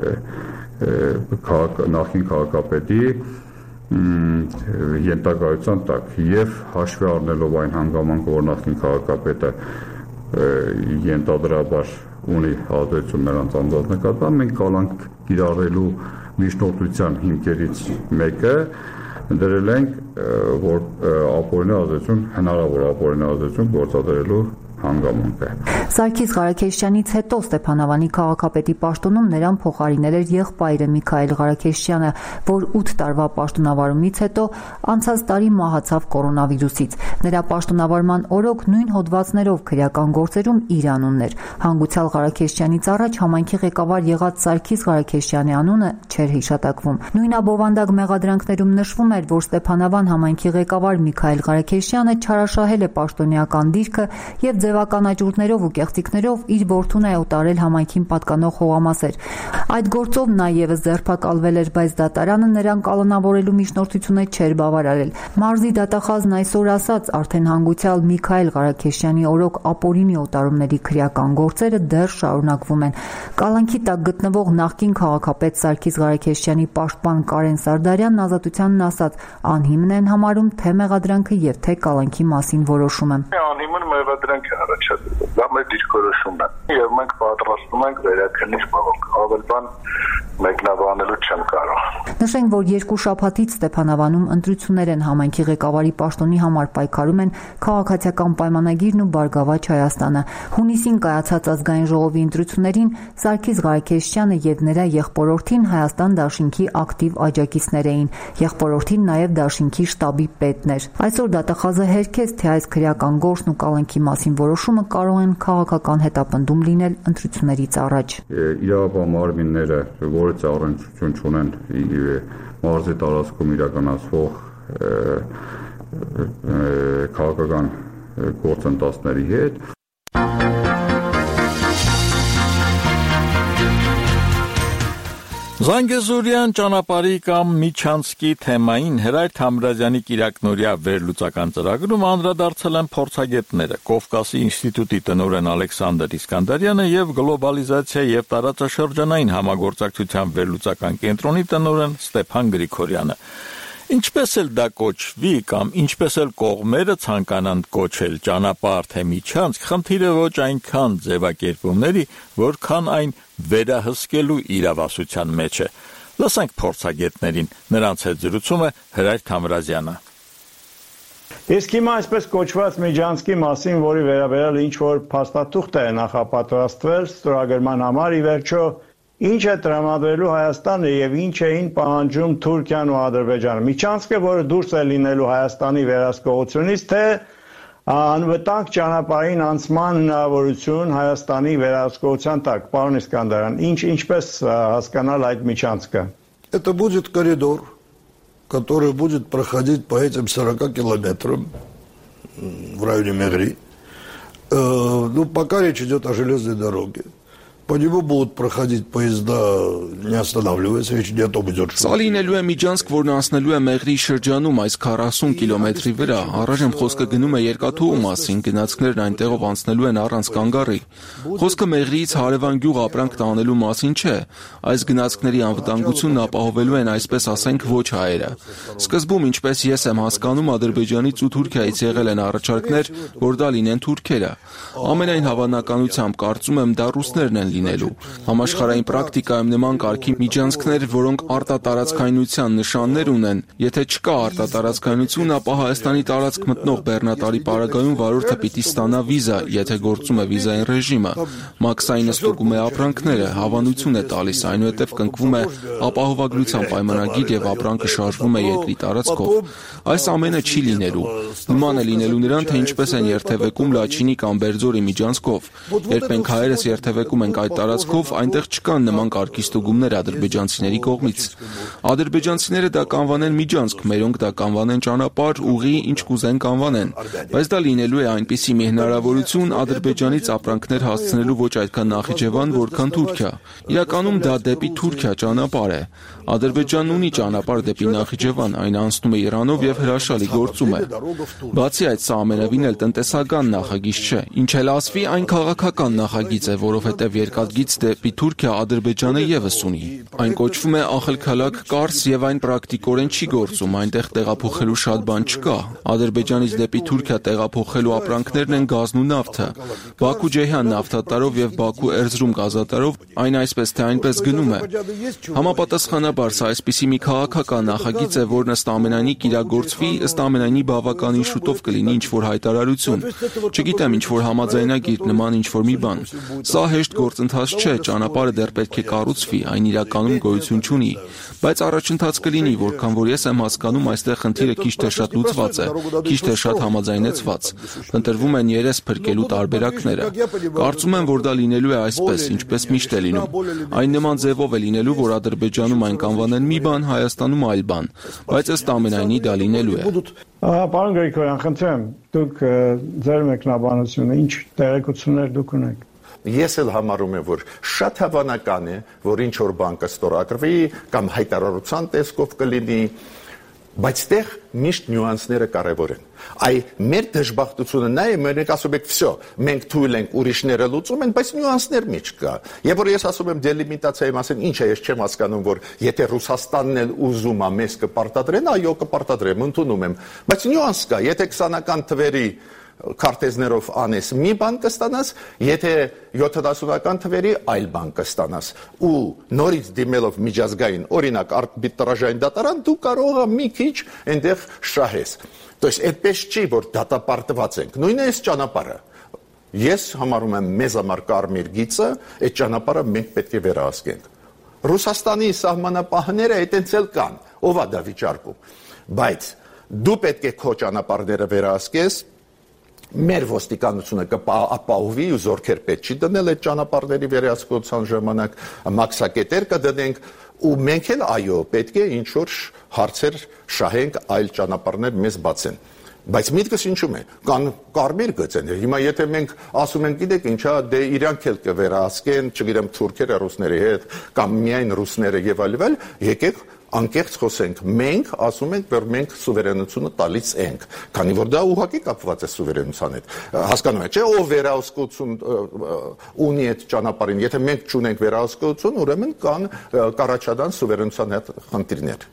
Speaker 27: նախկին քաղաքապետի ենթակայության տակ եւ հաշվի առնելով այն հանգամանքը, որ նախկին քաղաքապետը ենթադրաբար ունի հատուցում նրանց անձանց նկատմամբ, մենք կալանք կիրառելու միջնորդության հիմքերից մեկը դրել ենք, որ ապօրինի ազդեցություն, հնարավոր ապօրինի ազդեցություն գործադրելու հանգամանք է։
Speaker 26: Սարգիս Ղարաքեշյանից հետո Ստեփանավանի քաղաքապետի պաշտոնում նրան փոխարինել էր եղբայրը Միքայել Ղարաքեշյանը, որ ութ տարվա պաշտոնավարումից հետո անցած տարի մահացավ կորոնավիրուսից։ Նրա պաշտոնավարման օրոք նույն հոդվածներով քրեական գործերում իր անունն էր։ Հանգուցյալ Ղարաքեշյանից առաջ համայնքի ղեկավար եղած Սարգիս Ղարաքեշյանի անունը չէր հիշատակվում։ Նույն աբովանդակ մեղադրանքներում նշվում էր, որ Ստեփանավան համայնքի ղեկավար Միքայել Ղարաքեշյանը չարաշահել է պաշտոնեական դիրքը եւ ձևական աճուրներով ու կեղծիքներով իր որդուն է օտարել համայնքին պատկանող հողամասեր։ Այդ գործով նա եւս ձերբակալվել էր, բայց դատարանը նրան կալանավորելու միջնորդությունը չէր բավարարել։ Մարզի դատախազն այսօր ասաց, արդեն հանգուցյալ Միքայել Ղարաքեշյանի օրոք ապօրինի օտարումների քրեական գործերը դեռ շարունակվում են։ Կալանքի տակ գտնվող նախկին քաղաքապետ Սարգիս Ղարաքեշյանի պաշտպան Կարեն Սարդարյանն ազատությանն ասաց, անհիմն են համարում թե մեղադրանքը եւ թե կալանքի մասին որոշումը։
Speaker 3: Անհիմն մեղադրանք է առաջադրվում, դա մեր դիրքորոշումն է եւ մենք պատրաստվում ենք վերաքննիչ բանալ, ավել բան մեկնաբանելու չեմ կարող։
Speaker 26: Նշենք, որ երկու շաբաթից Ստեփանավանում ընտրություններ են, համայնքի ղեկավարի պաշտոնի համար պայքարում են Քաղաքացիական պայմանագիրն ու Բարգավաճ Հայաստանը։ Հունիսին կայացած ազգային ժողովի ընտրություններին Սարգիս Ղարաքեշյանը եւ նրա եղբորորդին Հայաստան Դաշինքի ակտիվ աջակիցներ էին։ Եղբորորդին նաեւ Դաշինքի շտաբի պետն էր։ Այսօր դատախազը հերքեց, թե այս քրեական գործն ու կալանքի մասին որոշումը կարող են քաղաքական հետապնդում լինել ընտրություններից առաջ։
Speaker 27: Իրավապահ մարմինները, որը առնչություն չունեն մարզի տարածքում իրականացվող քաղաքական գործընթացների հետ,
Speaker 1: Զանգեզուրյան ճանապարհի կամ Միչանսկի թեմային Հրայր Թամրազյանի կիրակնօրյա վերլուծական ծրագրում անդրադարձել են փորձագետները Կովկասի ինստիտուտի տնօրեն Ալեքսանդր Իսկանդարյանը եւ գլոբալիզացիա եւ տարածաշրջանային համագործակցության վերլուծական կենտրոնի տնօրեն Ստեփան Գրիգորյանը։ Ինչպես էլ դա կոչվի կամ ինչպես էլ կողմերը ցանկանան կոչել ճանապարհ թե Միչանսկ, խնդիրը ոչ այնքան ձևակերպումների, որքան այն վերահսկելու իրավասության մեջ է։ Լսենք փորձագետներին, նրանց հետ զրուցում է Հրայր Թամրազյանը։
Speaker 4: Իսկ հիմա այսպես կոչված Միչանսկի մասին, որի վերաբերյալ ինչ որ փաստաթուղթ է նախապատրաստվել ստորագրման համար, ի վերջո ինչ է տրամադրելու Հայաստանը եւ ինչ էին պահանջում Թուրքիան ու Ադրբեջանը։ Միչանսկը, որը դուրս է լինելու Հայաստանի վերահսկողությունից, թե անվտանգ ճանապարհին անցման հնարավորություն Հայաստանի վերահսկողության տակ։ Պարոն Իսկանդարյան, ինչ ինչպես հասկանալ այդ Միչանսկը։
Speaker 5: Это будет коридор, который будет проходить по этим сорока километрам в районе Мегри. Ну, пока речь идет о железной дороге. По нему будут проходить поезда, не останавливаясь, речь не о том идет, что...
Speaker 9: Սա լինելու է Միջանսկ, որն անցնելու է Մեղրի շրջանում այս քառասուն կիլոմետրի վրա։ Առայժմ խոսքը գնում է երկաթուղու մասին, գնացքներն այնտեղով անցնելու են առանց կանգառի։ Խոսքը Մեղրիից հարևան գյուղ ապրանք տանելու մասին չէ։ Այս գնացքների անվտանգությունն ապահովելու են, այսպես ասենք, ոչ հայերը։ Սկզբում, ինչպես ես եմ հասկանում, Ադրբեջանից ու Թուրքիայից եղել են առաջարկներ, որ դա լինեն թուրքերը։ Ամենայն հավանականությամբ կարծում եմ, դա ռուսներն են լինելու։ Համաշխարհային պրակտիկայում նման կարգի միջանցքներ, որոնք արտատարածքայնության նշաններ ունեն, եթե չկա արտատարածքայնություն, ապա Հայաստանի տարածք մտնող բեռնատարի պարագայում վարորդը պիտի ստանա վիզա, եթե գործում է վիզային ռեժիմը։ Մաքսայինը ստուգում է ապրանքները, հավանություն է տալիս, այնուհետև կնքվում է ապահովագրության պայմանագիր եւ ապրանքը շարժվում է երկրի տարածքով։ Այս ամենը չի լինելու։ Նման է լինելու նրան, թե ինչպես են երթևեկում Լաչինի կամ Բերձորի միջանցքով։ Երբ մենք հայերս երթևեկում ենք այդ տարածքով, այնտեղ չկան նման կարգի ստուգումներ ադրբեջանցիների կողմից։ Ադրբեջանցիները դա կանվանեն Միջանսկ, մերոնք դա կանվանեն ճանապարհ, ուղի, ինչ կուզեն կանվանեն։ Բայց դա լինելու է այնպիսի մի հնարավորություն Ադրբեջանից ապրանքներ հասցնելու ոչ այդքան Նախիջևան, որքան Թուրքիա։ Իրականում դա դեպի Թուրքիա ճանապարհ է։ Ադրբեջանն ունի ճանապարհ դեպի Նախիջևան, այն անցնում է Իրանով եւ հրաշալի գործում է։ Բացի այդ, սա ամենևին էլ տնտեսական նախագիծ չէ։ Ինչ էլ ասվի, այն քաղաքական նախագիծ է, որովհետեւ երկաթգից դեպի Թուրքիա Ադրբեջանը եւս ունի։ Այն կոչվում է Ախալքալակ Կարս եւ այն պրակտիկորեն չի գործում, այնտեղ տեղափոխելու շատ բան չկա։ Ադրբեջանից դեպի Թուրքիա տեղափոխելու ապրանքներն են գազն ու նավթը։ Բաքու-Ջեհյան նավթատարով եւ Բաքու-Էրզրում գազատարով այն այսպես թե այնպես գնում է։ Համապատասխանաբար Բնականաբար սա այսպիսի մի քաղաքական նախագիծ է, որն ըստ ամենայնի կիրագործվի, ըստ ամենայնի բավականին շուտով կլինի ինչ-որ հայտարարություն։ Չգիտեմ, ինչ-որ համաձայնագիր, նման ինչ-որ մի բան։ Սա հեշտ գործընթաց չէ, ճանապարհը դեռ պետք է կառուցվի, այն իրականում գոյություն չունի։ Բայց առաջընթաց կլինի, որքան որ ես եմ հասկանում, այստեղ խնդիրը քիչ թե շատ լուծված է, քիչ թե շատ համաձայնեցված։ Ընտրվում են երես փրկելու տարբերակները։ Կարծում եմ, որ դա լինելու է այսպես, ինչպես միշտ է լինում։ Այն նման ձևով է լինելու, որ Ադրբեջանում այն կանվանեն մի բան, Հայաստանում այլ բան, բայց ըստ ամենայնի դա լինելու է։
Speaker 4: Պարոն Գրիգորյան, խնդրեմ, դուք ձեր մեկնաբանությունը ինչ տեղեկություններ դուք ունեք։
Speaker 10: Ես էլ համարում եմ, որ շատ հավանական է, որ ինչ որ բան կստորագրվի կամ հայտարարության տեսքով կլինի, բայց տեղ միշտ նյուանսները կարևոր են։ Այ մեր դժբախտությունը նա է, մենք ասում ենք, «Վсё, մենք թույլ ենք, ուրիշները լուծում են, բայց նյուանսներ մի չկա»։ Եվ որ ես ասում եմ դելիմիտացիայի մասին, ինչ է, ես չեմ հասկանում, որ եթե Ռուսաստանն էլ ուզում է մեզ կպարտադրեն, այո, կպարտադրեմ, ընդունում եմ, բայց նյուանս կա, եթե քսանական թվերի քարտեզներով անես մի բան կստանաս, եթե յոթանասունական թվերի այլ բան կստանաս, ու նորից դիմելով միջազգային, օրինակ արբիտրաժային դատարան, դու կարող ես մի քիչ այնտեղ շահես։ То есть այդպես չի, որ դատապարտված ենք, նույնը էս ճանապարհը։ Ես համարում եմ մեզ համար կարմիր գիծը, այդ ճանապարհը մենք պետք է վերահսկենք։ Ռուսաստանի սահմանապահները այդտենց էլ կան, ով է դա վիճարկում, բայց դու պետք է քո ճանապարհները վերահսկես, մեր ոստիկանությունը կապահովի ու զորքեր պետք չի դնել այդ ճանապարհների վերահսկողության ժամանակ, մաքսակետեր կդնենք ու մենք էլ այո պետք է ինչ որ հարցեր շահենք, այլ ճանապարհներ մեզ բացեն։ Բայց միտքս ինչու՞մ է, կան կարմիր գծեր։ Հիմա եթե մենք ասում ենք, գիտեք ինչա, դե իրանք էլ կվերահսկեն, չգիտեմ, թուրքերը ռուսների հետ կամ միայն ռուսները եւ այլ, եկեք անկեղծ խոսենք, մենք ասում ենք, որ մենք սուվերենությունը տալիս ենք, քանի որ դա ուղղակի կապված է սուվերենության հետ։ Հասկանում եք, չէ՞, ով վերահսկողություն ունի այդ ճանապարհին, եթե մենք չունենք վերահսկողություն, ուրեմն կան կառաջադան սուվերենության հետ խնդիրներ։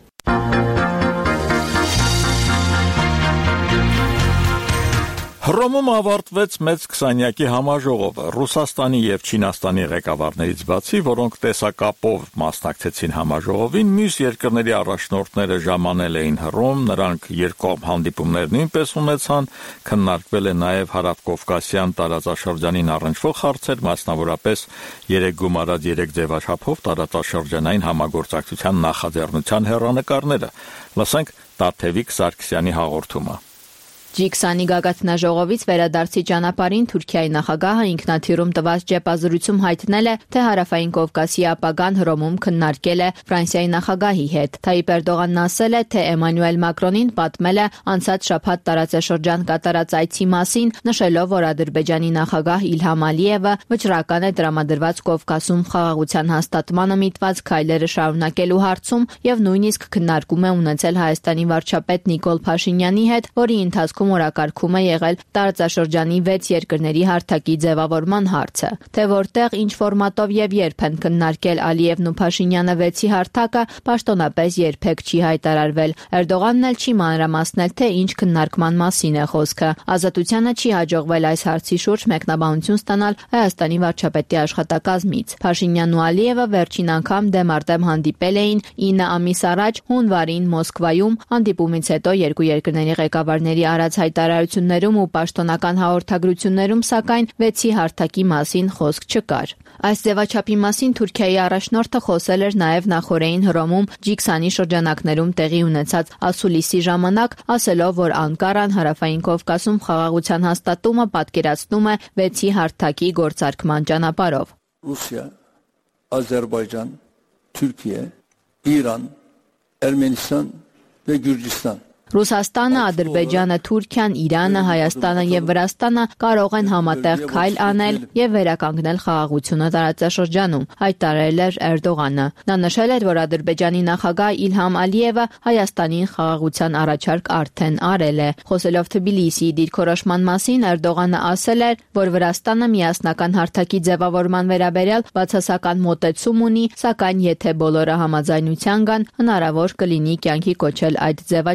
Speaker 1: Հռոմում ավարտվեց մեծ քսանյակի համաժողովը Ռուսաստանի եւ Չինաստանի ղեկավարներից բացի, որոնք տեսակապով մասնակցեցին համաժողովին, մյուս երկրների առաջնորդները ժամանել էին Հռոմ, նրանք երկկողմ հանդիպումներ նույնպես ունեցան, քննարկվել է նաեւ հարավկովկասյան տարածաշրջանին առնչվող հարցեր, մասնավորապես երեք գումարած երեք ձևաչափով տարածաշրջանային համագործակցության նախաձեռնության հեռանկարները։ Լսենք Տաթևիկ Սարգսյանի հաղորդումը։
Speaker 11: ջի քսանի գագաթնաժողովից վերադարձի ճանապարհին Թուրքիայի նախագահը ինքնաթիռում տված ճեպազրույցում հայտնել է, թե Հարավային Կովկասի ապագան Հռոմում քննարկել է Ֆրանսիայի նախագահի հետ։ Թայիպ Էրդողանն ասել է, թե Էմանուել Մակրոնին պատմել է անցած շաբաթ տարածաշրջան կատարած այցի մասին, նշելով, որ Ադրբեջանի նախագահ Իլհամ Ալիևը վճռական է տրամադրված Կովկասում խաղաղության հաստատմանը միտված քայլերը շարունակելու հարցում եւ նույնիսկ քննարկում է ունեցել Հայաստանի վարչապետ Նիկոլ Փաշինյանի հետ, որի ընթացքում օրակարգում է եղել տարածաշրջանի վեց երկրների հարթակի ձևավորման հարցը, թե որտեղ ինչ ֆորմատով եւ երբ են քննարկել Ալիևն ու Փաշինյանը վեցի հարթակը, պաշտոնապես երբեք չի հայտարարվել։ Էրդողանն էլ չի մանրամասնել, թե ինչ քննարկման մասին է խոսքը։ Ազատությանը չի հաջողվել այս հարցի շուրջ մեկնաբանություն ստանալ Հայաստանի վարչապետի աշխատակազմից։ Փաշինյանն ու Ալիևը վերջին անգամ դեմարտեմ հանդիպել էին ինը ամիս առաջ հունվարին Մոսկվայում, հանդիպումից հետո երկու երկրների ղեկավարների արած հայտարարություններում ու պաշտոնական հաղորդագրություններում սակայն վեցի հարթակի մասին խոսք չկար։ Այս ձևաչափի մասին Թուրքիայի առաջնորդը խոսել էր նաև նախորդին Հռոմում ջի քսանի շրջանակներում տեղի ունեցած ասուլիսի ժամանակ, ասելով, որ Անկարան Հարավային Կովկասում խաղաղության հաստատումը պատկերացնում է վեցի հարթակի գործարկման ճանապարհով։
Speaker 12: Ռուսիա, Ադրբեջան, Թուրքիա, Իրան, Էրմենստան և Գյուրջիստան
Speaker 11: Ռուսաստանը, Ադրբեջանը, Թուրքիան, Իրանը, Հայաստանը եւ Վրաստանը կարող են համատեղ քայլ անել եւ վերականգնել խաղաղությունը տարածաշրջանում, հայտարարել էր Էրդողանը։ Նա նշել էր, որ Ադրբեջանի նախագահ Իլհամ Ալիևը Հայաստանին խաղաղության առաջարկ արդեն արել է։ Խոսելով Թբիլիսիի դիրքորոշման մասին, Էրդողանը ասել էր, որ Վրաստանը միասնական հարթակի ձևավորման վերաբերյալ բացասական մոտեցում ունի, սակայն եթե բոլորը համաձայնության գան, հնարավոր կլինի կյանքի կոչել այդ ձևաչափը։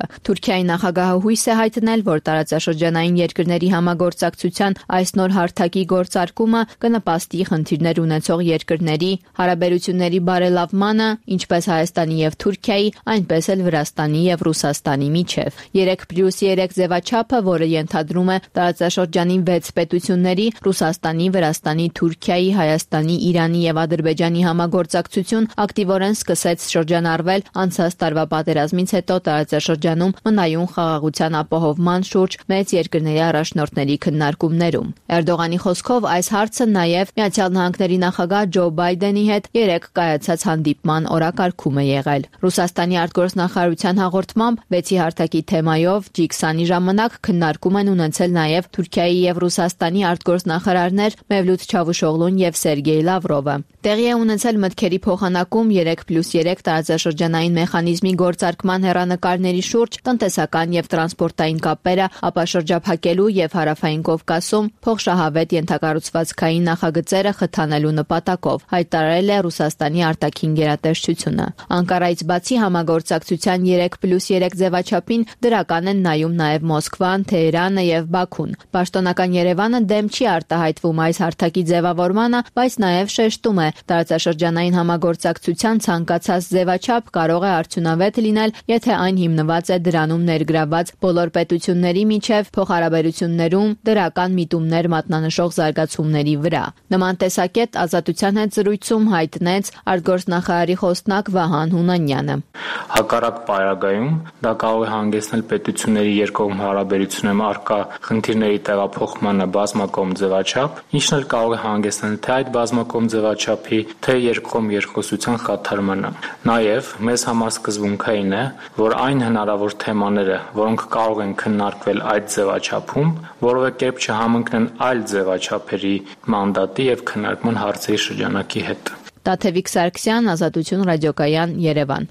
Speaker 11: Թուրքիայի նախագահը հույս է հայտնել, որ տարածաշրջանային երկրների համագործակցության այս նոր հարթակի գործարկումը կնպաստի խնդիրներ ունեցող երկրների հարաբերությունների բարելավմանը, ինչպես Հայաստանի եւ Թուրքիայի, այնպես էլ Վրաստանի եւ Ռուսաստանի միջև։ երեք պլյուս երեք ձևաչափը, որը ենթադրում է տարածաշրջանի վեց պետությունների՝ Ռուսաստանի, Վրաստանի, Թուրքիայի, Հայաստանի, Իրանի եւ Ադրբեջանի համագործակցություն, ակտիվորեն սկսեց շրջանառվել անցած տարվա պատերազմից հետո տարածաշրջանում մնայուն խաղաղության ապահովման շուրջ մեծ երկրների առաջնորդների քննարկումներում։ Էրդողանի խոսքով այս հարցը նաեւ Միացյալ Նահանգների նախագահ Ջո Բայդենի հետ երեք կայացած հանդիպման օրակարգում է եղել։ Ռուսաստանի արտգործնախարարության հաղորդմամբ վեցի հարթակի թեմայով ջի քսանի ժամանակ քննարկում են ունեցել նաեւ Թուրքիայի եւ Ռուսաստանի արտգործնախարարներ Մևլութ Չավուշօղլուն եւ Սերգեյ Լավրովը։ Տեղի է ունեցել մտքերի փոխանակում երեք պլյուս երեք տարածաշրջանային մեխանիզմի գործարկման հեռանկարների շուրջ, տնտեսական եւ տրանսպորտային կապերը ապաշրջափակելու եւ Հարավային Կովկասում փոխշահավետ ենթակառուցվածքային նախագծերը խթանելու նպատակով, հայտարարել է Ռուսաստանի արտաքին գերատեսչությունը։ Անկարայից բացի համագործակցության երեք պլյուս երեք ձևաչափին դրական են նայում նաեւ Մոսկվան, Թեհրանը եւ Բաքուն։ Պաշտոնական Երևանը դեմ չի արտահայտվում այս հարթակի ձևավորմանը, բայց նաեւ շեշտում է, տարածաշրջանային համագործակցության ցանկացած ձևաչափ կարող է արդյունավետ լինել, եթե այն հիմնված է դրանում ներգրավված բոլոր պետությունների միջև փոխհարաբերություններում դրական միտումներ մատնանշող զարգացումների վրա։ Նման տեսակետ Ազատության հետ զրույցում հայտնեց արտգործնախարարի խոսնակ Վահան Հունանյանը։
Speaker 13: Հակառակ պարագայում դա կարող է հանգեցնել պետությունների երկկողմ հարաբերություններում առկա խնդիրների տեղափոխմանը բազմակողմ ձևաչափ, ինչն էլ կարող է հանգեցնել թե այդ բազմակողմ ձևաչափի, թե երկկողմ երկխոսության խաթարմանը։ Նաև մեզ համար սկզբունքային է, որ այն հնարավոր թեմաները, որոնք կարող են քննարկվել այդ ձևաչափում, որովե կերպ չհամընկնեն այլ ձևաչափերի մանդատի եւ քննարկման հարցերի շրջանակի հետ։
Speaker 11: Տաթևիկ Սարգսյան, Ազատություն ռադիոկայան, Երևան։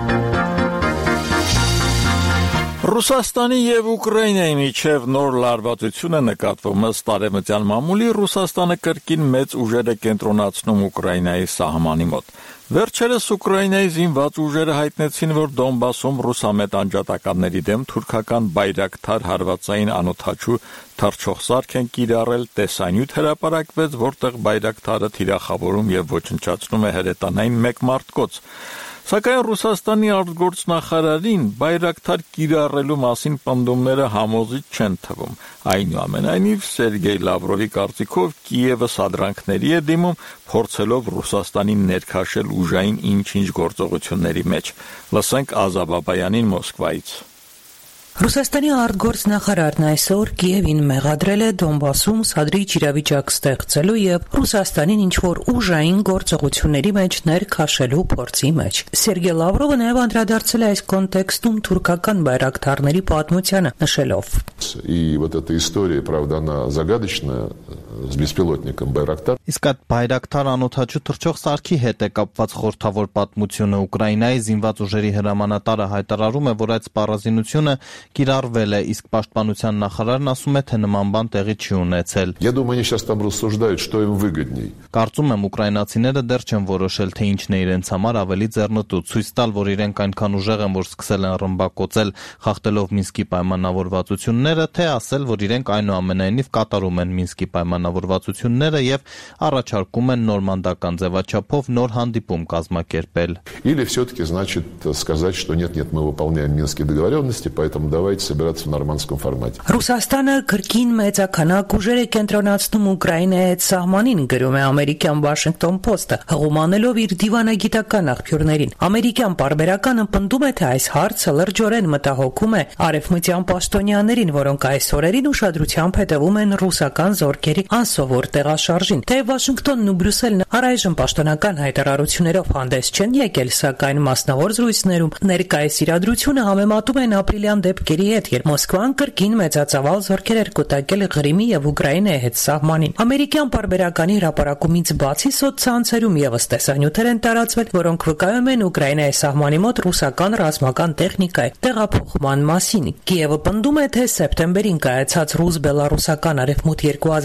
Speaker 1: Ռուսաստանի եւ Ուկրաինայի միջև նոր լարվածություն է նկատվում ըստ արևմտյան մամուլի Ռուսաստանը կրկին մեծ ուժեր է կենտրոնացնում Ուկրաինայի սահմանի մոտ։ Վերջերս Ուկրաինայի զինված ուժերը հայտնեցին, որ Դոնբասում ռուսամետ անջատականների դեմ թուրքական բայրակթար հարվածային անօդաչու թռչող սարք են կիրառել, տեսանյութ հրապարակվեց, որտեղ բայրակթարը թիրախավորում եւ ոչնչացնում է հրետանային մեկ մարտկոց։ Սակայն Ռուսաստանի արտգործնախարարին բայրակթար կիրառելու մասին պնդումները համոզիչ չեն թվում։ Այնուամենայնիվ Սերգեյ Լավրովի կարծիքով Կիևը սադրանքների է դիմում, փորձելով Ռուսաստանին ներքաշել ուժային ինչ-ինչ գործողությունների մեջ։ Լսենք Ազա Բաբայանին Մոսկվայից։
Speaker 14: Ռուսաստանի արտգործնախարարն այսօր Կիևին մեղադրել է Դոնբասում սադրիչ իրավիճակ ստեղծելու եւ Ռուսաստանին ինչ-որ ուժային գործողությունների մեջ ներքաշելու փորձի մեջ։ Սերգեյ Լավրովը նաեւ անդրադարձել է այս կոնտեքստում թուրքական բայրակթարների պատմությանը, նշելով.
Speaker 16: И вот эта история, правда, она загадочная, с беспилотником Байрактар.
Speaker 17: Իսկ այդ Բայրակթար անօդաչու թռչող սարքի հետ է կապված խորհրդավոր պատմությունը։ Ուկրաինայի զինված ուժերի հրամանատարը հայտարարում է, որ այդ սպառազինությունը կիրառվել է, իսկ պաշտպանության նախարարն ասում է, թե նման бан տեղի չի ունեցել։
Speaker 16: Я думаю, они сейчас там рассуждают, что им выгодней.
Speaker 17: Կարծում եմ ուկրաինացիները դեռ չեն որոշել, թե ինչն է իրենց համար ավելի ձեռնտու, ցույց տալ, որ իրենք այնքան ուժեղ են, որ սկսել են ռմբակոծել, խախտելով Մինսկի պայմանավորվածությունները, թե ասել, որ իրենք այնուամենայնիվ կատարում են Մինսկի պայմանավորվածությունները եւ առաջարկում են նորմանդական ձևաչափով նոր հանդիպում կազմակերպել։
Speaker 16: Или все-таки, значит, сказать, что нет, нет, мы выполняем Минские договоренности, поэтому давайте собираться в нормандском формате.
Speaker 14: Ռուսաստանը քրկին մեծականակ ուժեր է կենտրոնացնում Ուկրաինայի հետ սահմանին, գրում է ամերիկյան Washington Post-ը, հղումանելով իր դիվանագիտական աղբյուրներին։ Ամերիկյան պարբերականը պնդում է, թե այս հարցը լրջորեն մտահոգում է արևմտյան պաշտոնյաներին, որոնք այս օրերին ուշադրությամբ հետևում են ռուսական զորքերի անսովոր տեղաշարժին։ Թե Վաշինգտոնն ու Բրյուսելն առայժմ պաշտոնական հայտարարություններով հանդես չեն եկել, սակայն մասնավոր զրույցներում ներկայիս իրադրությունը համեմատում են ապրիլյան դեպքերի հետ, երբ Մոսկվան կրկին մեծածավալ զորքեր էր կուտակել Ղրիմի եւ Ուկրաինայի հետ սահմանին։ Ամերիկյան պարբերականի հրապարակումից բացի սոցցանցերում եւս տեսանյութեր են տարածվել, որոնք վկայում են Ուկրաինայի սահմանի մոտ ռուսական ռազմական տեխնիկայի տեղափոխման մասին։ Կիևը պնդում է, թե սեպտեմբերին կայացած ռուս-բելարուսական արևմուտք երկու հազար քսան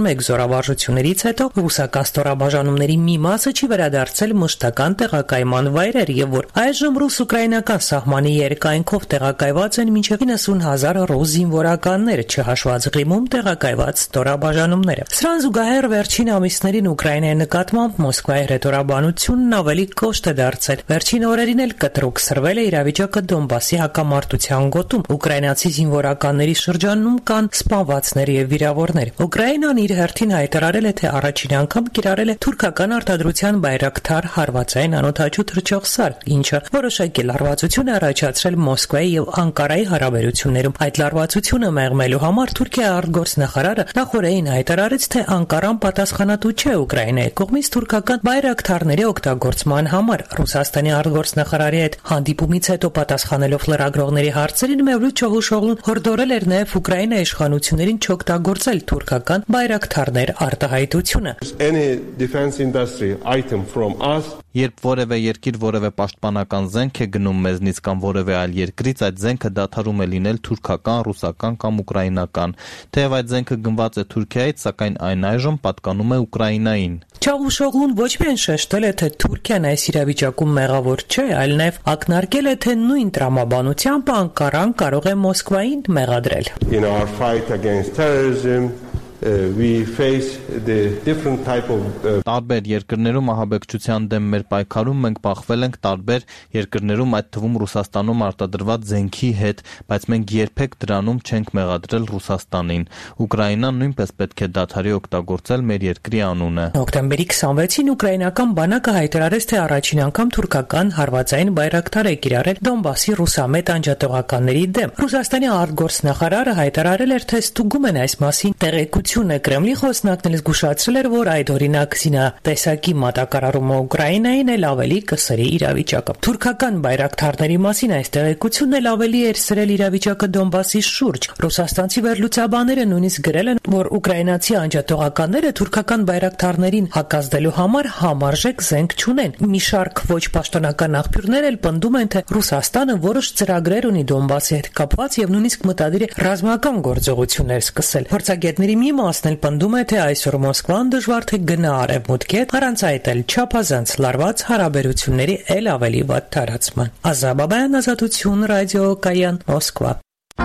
Speaker 14: մեկ զորավարժություններից հետո ռուսական ստորաբաժանումների մի մասը չի վերադարձել մշտական տեղակայման վայրեր եւ որ այժմ ռուս-ուկրաինական սահմանի երկայնքով տեղակայված են մինչեւ իննսուն հազար ռուս զինվորականներ, չհաշված Ղրիմում տեղակայված ստորաբաժանումները։ Սրան զուգահեռ վերջին ամիսներին Ուկրաինայի նկատմամբ Մոսկվայի ռետորաբանությունն ավելի կոշտ է դարձել։ Վերջին օրերին էլ կտրուկ սրվել է իրավիճակը Դոնբասի հակամարտության գոտում։ Ուկրաինացի զինվորականների շրջանում կան սպանվածներ եւ վիրավորներ։ Ուկրաինան իր հերթին հայտարարել է, թե առաջին անգամ կիրառել է թուրքական արտադրության Բայրակթար հարվածային անօդաչու թռչող սարք, ինչը որոշակի լարվածություն է առաջացրել Մոսկվայի եւ Անկարայի հարաբերություններում։ Այդ լարվածությունը մեղմելու համար Թուրքիայի արտգործնախարարը նախորդին հայտարարեց, թե Անկարան պատասխանատու չէ Ուկրաինայի կողմից թուրքական բայրակթարների օգտագործման համար։ Ռուսաստանի արտգործնախարարի հետ հանդիպումից հետո պատասխանելով լրագրողների հարցերին Մևլութ Չավուշօղլուն հորդորել էր նաև Ուկրաինայի իշխանություններին չօգտագործել թուրքական բայրակթարներ արտահայտությունը։
Speaker 17: Երբ որևէ երկիր որևէ պաշտպանական զենք է գնում մեզնից կամ որևէ այլ երկրից, այդ զենքը դադարում է լինել թուրքական, ռուսական կամ ուկրաինական։ Թեև այդ զենքը գնված է Թուրքիայից, սակայն այն այժմ պատկանում է Ուկրաինային։
Speaker 14: Չավուշօղլուն ոչ միայն շեշտել է, թե Թուրքիան այս իրավիճակում մեղավոր չէ, այլ նաև ակնարկել է, թե նույն տրամաբանությամբ Անկարան կարող է Մոսկվային մեղադրել։
Speaker 2: In our fight against terrorism we face the different type of
Speaker 17: Տարբեր երկրներում ահաբեկչության դեմ մեր պայքարում մենք բախվել ենք տարբեր երկրներում, այդ թվում Ռուսաստանում արտադրված զենքի հետ, բայց մենք երբեք դրանում չենք մեղադրել Ռուսաստանին։ Ուկրաինան նույնպես պետք է դադարի օգտագործել մեր երկրի անունը։
Speaker 14: Հոկտեմբերի քսանվեցին ուկրաինական բանակը հայտարարեց, թե առաջին անգամ թուրքական հարվածային բայրակթար է կիրառել Դոնբասի ռուսամետ անջատողականների դեմ։ Ռուսաստանի արտգործնախարարը հայտարարել էր, թե ստուգում են այս մասին տեղեկությունը։ Կրեմլի խոսնակն էլ զգուշացրել էր, որ այդ օրինակ զինատեսակի մատակարարումը Ուկրաինային էլ ավելի կսրի իրավիճակը։ Թուրքական բայրակթարների մասին այս տեղեկությունն էլ ավելի էր սրել իրավիճակը Դոնբասի շուրջ։ Ռուսաստանցի վերլուծաբանները նույնիսկ գրել են, որ ուկրաինացի անջատողականները թուրքական բայրակթարներին հակազդելու համար համարժեք զենք չունեն։ Մի շարք ոչ պաշտոնական աղբյուրներ էլ պնդում են, թե Ռուսաստանը որոշ ծրագրեր ունի Դոնբասի հետ կապված եւ նույնիսկ մտադիր է ռազմական գործողություններ սկսել։ Փորձագետների մի մասն էլ պնդում է, թե այսօր Մոսկվան դժվար թե գնա արևմուտքի հետ, առանց այդ էլ չափազանց լարված հարաբերությունների էլ ավելի վատ տարածման։ Ազաբաբայան, Ազատություն, ռադիոկայան, Մոսկվա։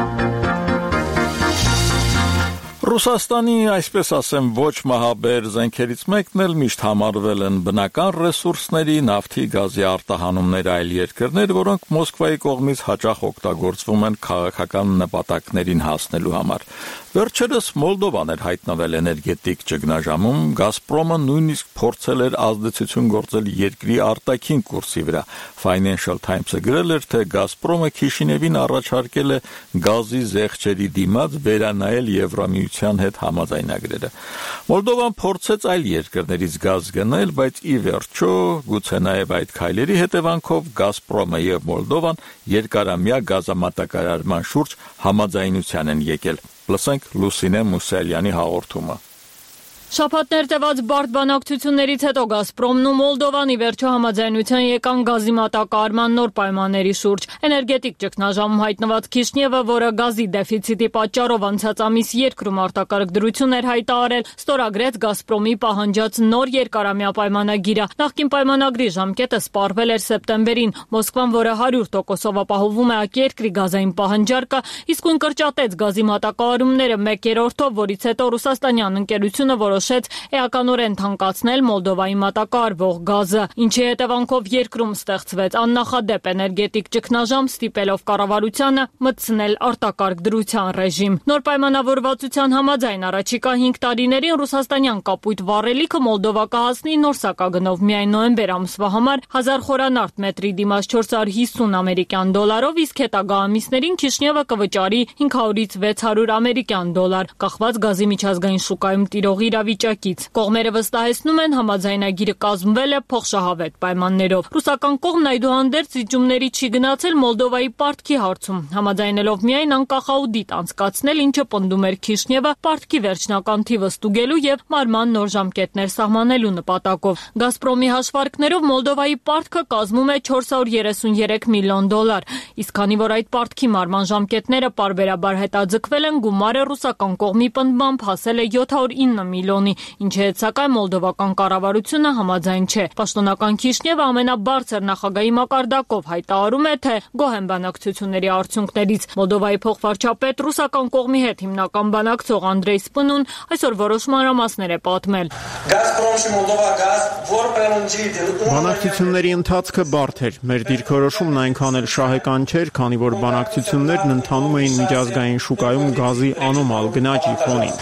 Speaker 1: Ռուսաստանի, այսպես ասեմ, ոչ մահաբեր զենքերից մեկն էլ միշտ համարվել են բնական ռեսուրսների, նավթի, գազի արտահանումներ այլ երկրներ, որոնք Մոսկվայի կողմից հաճախ օգտագործվում են քաղաքական նպատակներին հասնելու համար։ Վերջերս Մոլդովան էր հայտնվել էներգետիկ ճգնաժամում, Գազպրոմը նույնիսկ փորձել էր ազդեցություն գործել երկրի արտաքին կուրսի վրա։ Financial Times-ը գրել էր, թե Գազպրոմը Քիշինևին առաջարկել է գազի զեղչերի դիմաց վերանայել Եվրամիության հետ համաձայնագրերը։ Մոլդովան փորձեց այլ երկրներից գազ գնել, բայց ի վերջո, գուցե նաև այդ քայլերի հետևանքով Գազպրոմը եւ Մոլդովան երկարամյա գազամատակարարման շուրջ համաձայնության են եկել։ Լսենք Լուսինե Մուսալյանի հաղորդումը։
Speaker 7: Շաբաթներ տևած բարդ բանակցություններից հետո Գազպրոմն ու Մոլդովան ի վերջո համաձայնության եկան գազի մատակարարման նոր պայմանների շուրջ։ Էներգետիկ ճգնաժամում հայտնված Քիշնևը, որը գազի դեֆիցիտի պատճառով անցած ամիս երկրում արտակարգ դրություն էր հայտարարել, ստորագրեց Գազպրոմի պահանջած նոր երկարամյա պայմանագիրը։ Նախկին պայմանագրի ժամկետը սպառվել էր սեպտեմբերին։ Մոսկվան, որը հարյուր տոկոսով ապահովում է ակերկրի գազային պահանջարկը, իսկույն կրճատեց գազի մատակարարումները մեկ երրորդով, որից հետո ռուսաստանյան ընկերությունը որոշեց էականորեն թանկացնել Մոլդովայի մատակարարվող գազը, ինչի հետևանքով երկրում ստեղծվեց աննախադեպ էներգետիկ ճգնաժամ, ստիպելով կառավարությանը մտցնել արտակարգ դրության ռեժիմ։ Նոր պայմանավորվածության համաձայն առաջիկա հինգ տարիներին ռուսաստանյան կապույտ վառելիքը Մոլդովա կհասնի նոր սակագնով միայն նոյեմբեր ամսվա համար հազար խորանարդ մետրի դիմաց չորս հարյուր հիսուն ամերիկյան դոլարով, իսկ հետագա ամիսներին Քիշնևը կվճարի հինգ հարյուրից վեց հարյուր ամերիկյան դոլար, կախված գազի միջազգային շուկայում տիրող իրավիճակից։ իրավիճակից։ Կողմերը վստահեցնում են, համաձայնագիրը կազմվել է փոխշահավետ պայմաններով։ Ռուսական կողմն այդուհանդերձ զիջումների չի գնացել Մոլդովայի պարտքի հարցում, համաձայնելով միայն անկախ աուդիտ անցկացնել, ինչը պնդում էր Քիշնևը պարտքի վերջնական թիվը ստուգելու եւ մարման նոր ժամկետներ սահմանելու նպատակով։ Գազպրոմի հաշվարկներով Մոլդովայի պարտքը կազմում է չորս հարյուր երեսունյերեք միլիոն դոլար, իսկ քանի որ այդ պարտքի մարման ժամկետները պարբերաբար հետաձգվել են, գումարը ռուսական կողմի պնդմամբ հասել է յոթ հարյուր ինը միլիոնի, ինչի հետ սակայն մոլդովական կառավարությունը համաձայն չէ։ Պաշտոնական Քիշնևը ամենաբարձր նախագահի մակարդակով հայտարարում է, թե գոհ են բանակցությունների արդյունքներից։ Մոլդովայի փոխվարչապետ ռուսական կողմի հետ հիմնական բանակցող Անդրեյ Սպնուն այսօր որոշ մանրամասներ է պատմել։
Speaker 6: Բանակցությունների ընթացքը բարդ էր։ Մեր դիրքորոշումն այնքան էլ շահեկան չէր, քանի որ բանակցություններն ընթանում էին միջազգային շուկայում գազի անոմալ գնաճի ֆոնին։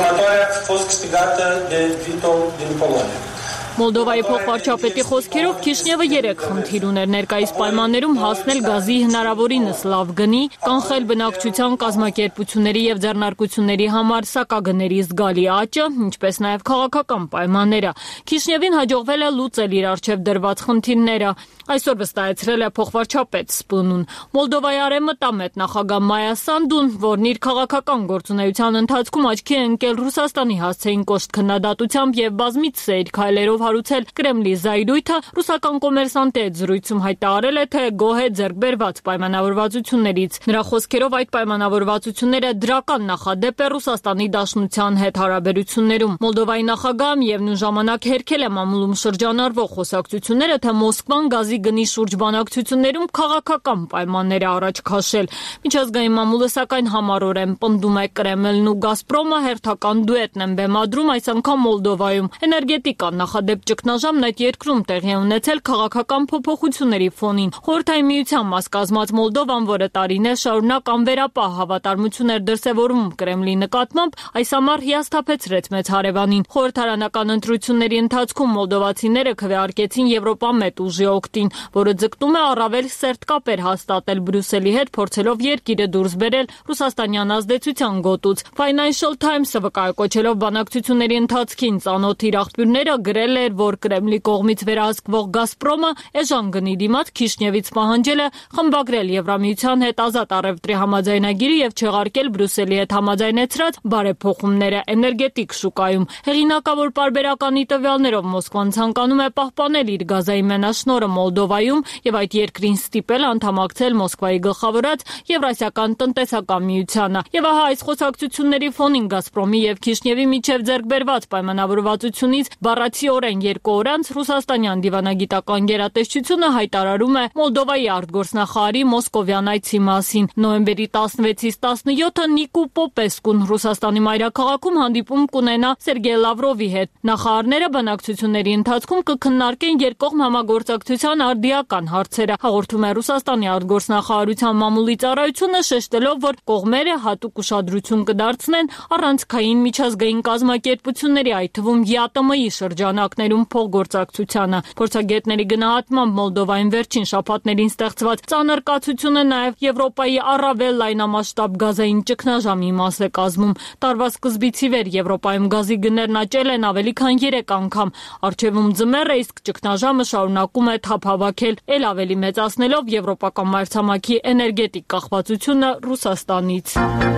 Speaker 7: Մոլդովայի փոխվարչապետի խոսքերով Քիշնևը երեք խնդիր ուներ ներկայիս պայմաններում հասնել գազի հնարավորինս լավ գնի, կանխել բնակչության կազմակերպությունների եւ ձեռնարկությունների համար սակագների զգալի աճը, ինչպես նաեւ քաղաքական պայմանները։ Քիշնևին հաջողվել է լուծել իր առջև դրված խնդիրները, այսօր վստահեցրել է փոխվարչապետ Սպունուն։ Մոլդովայի արևմտամետ նախագահ Մայա Սանդուն, որն իր քաղաքական գործունեության ընթացքում աչքի է ընկել Ռուսաստանի հասցեին կոշտ քննադատությամբ եւ բազմիցս է իր քայլերով հարուցել Կրեմլի զայրույթը, ռուսական կոմերսանտի հետ զրույցում հայտարարել է, թե գոհ է ձեռք բերված պայմանավորվածություններից։ Նրա խոսքերով այդ պայմանավորվածությունները դրական նախադեպ է Ռուսաստանի Դաշնության հետ հարաբերություններում։ Մոլդովայի նախագահը միևնույն ժամանակ հերքել է մամուլում շրջանառվող խոսակցությունները, թե Մոսկվան գազի գնի շուրջ բանակցություններում քաղաքական պայմաններ է առաջ քաշել։ Միջազգային մամուլը սակայն համառորեն պնդում է Կրեմլն ու Գազպրոմը հերթական դուետն են բեմադրում այս անգամ Մոլդովայում։ Էներգետիկա նախադեպ ճգնաժամն այդ երկրում տեղի է ունեցել քաղաքական փոփոխությունների ֆոնին։ Խորհրդային Միության մաս կազմած Մոլդովան, որը տարիներ շարունակ անվերապահ հավատարմություն էր դրսևորում Կրեմլի նկատմամբ, այս ամառ հիասթափեցրեց մեծ հարևանին։ Խորհրդարանական ընտրությունների ընթացքում մոլդովացիները քվեարկեցին Եվրոպամետ ուժի օգտին, որը ձգտում է առավել սերտ կապեր հաստատել Բրյուսելի հետ, փորձելով երկիրը դուրս բերել ռուսաստանյան ազդեցության գոտուց։ Financial Times-ը վկայակոչելով բանակցությունների ընթացքին ծանոթ իր աղբյուրները գրել էր, որ Կրեմլի կողմից վերահսկվող Գազպրոմը էժան գնի դիմաց Քիշնևից պահանջել է խմբագրել Եվրամիության հետ ազատ առևտրի համաձայնագիրը եւ չեղարկել Բրյուսելի հետ համաձայնեցրած բարեփոխումները էներգետիկ շուկայում։ Հեղինակավոր պարբերականի տվյալներով Մոսկվան ցանկանում է պահպանել իր գազային մենաշնորհը Մոլդովայում եւ այդ երկրին ստիպել անդամակցել Մոսկվայի գլխավորած Եվրասիական տնտեսական միությանը։ Եվ ահա այս խոսակցությունների ֆոնին Գազպրոմի եւ Քիշնևի միջև ձեռք բերված պայմանավորվածությունից բառացիորեն երկու օր անց ռուսաստանյան դիվանագիտական գերատեսչությունը հայտարարում է Մոլդովայի արտգործնախարարի մոսկովյան այցի մասին։ Նոյեմբերի տասնվեցից տասնյոթը Նիկու Պոպեսկուն Ռուսաստանի մայրաքաղաքում հանդիպում կունենա Սերգեյ Լավրովի հետ։ Նախարարները բանակցությունների ընթացքում կքննարկեն երկկողմ համագործակցության արդիական հարցերը, հաղորդում է Ռուսաստանի արտգործնախարարության մամուլի ծառայությունը, շեշտելով, որ կողմերը հատուկ ուշադրություն կդարձնեն առանցքային միջազգային կազմակերպությունների, այդ թվում ԵԱՏՄ-ի շրջանակներում փոխգործակցությանը։ Փորձագետների գնահատմամբ Մոլդովային վերջին շաբաթներին ստեղծված ծանր կացությունը նաև Եվրոպայի առավել լայնամասշտաբ գազային ճգնաժամի մաս է կազմում։ Տարվա սկզբից ի վեր Եվրոպայում գազի գներն աճել են ավելի քան երեք անգամ։ Առջևում ձմեռ է, իսկ ճգնաժամը շարունակում է թափ հավաքել, ել ավելի մեծացնելով եվրոպական մայրցամաքի էներգետիկ կախվածությունը Ռուսաստանից։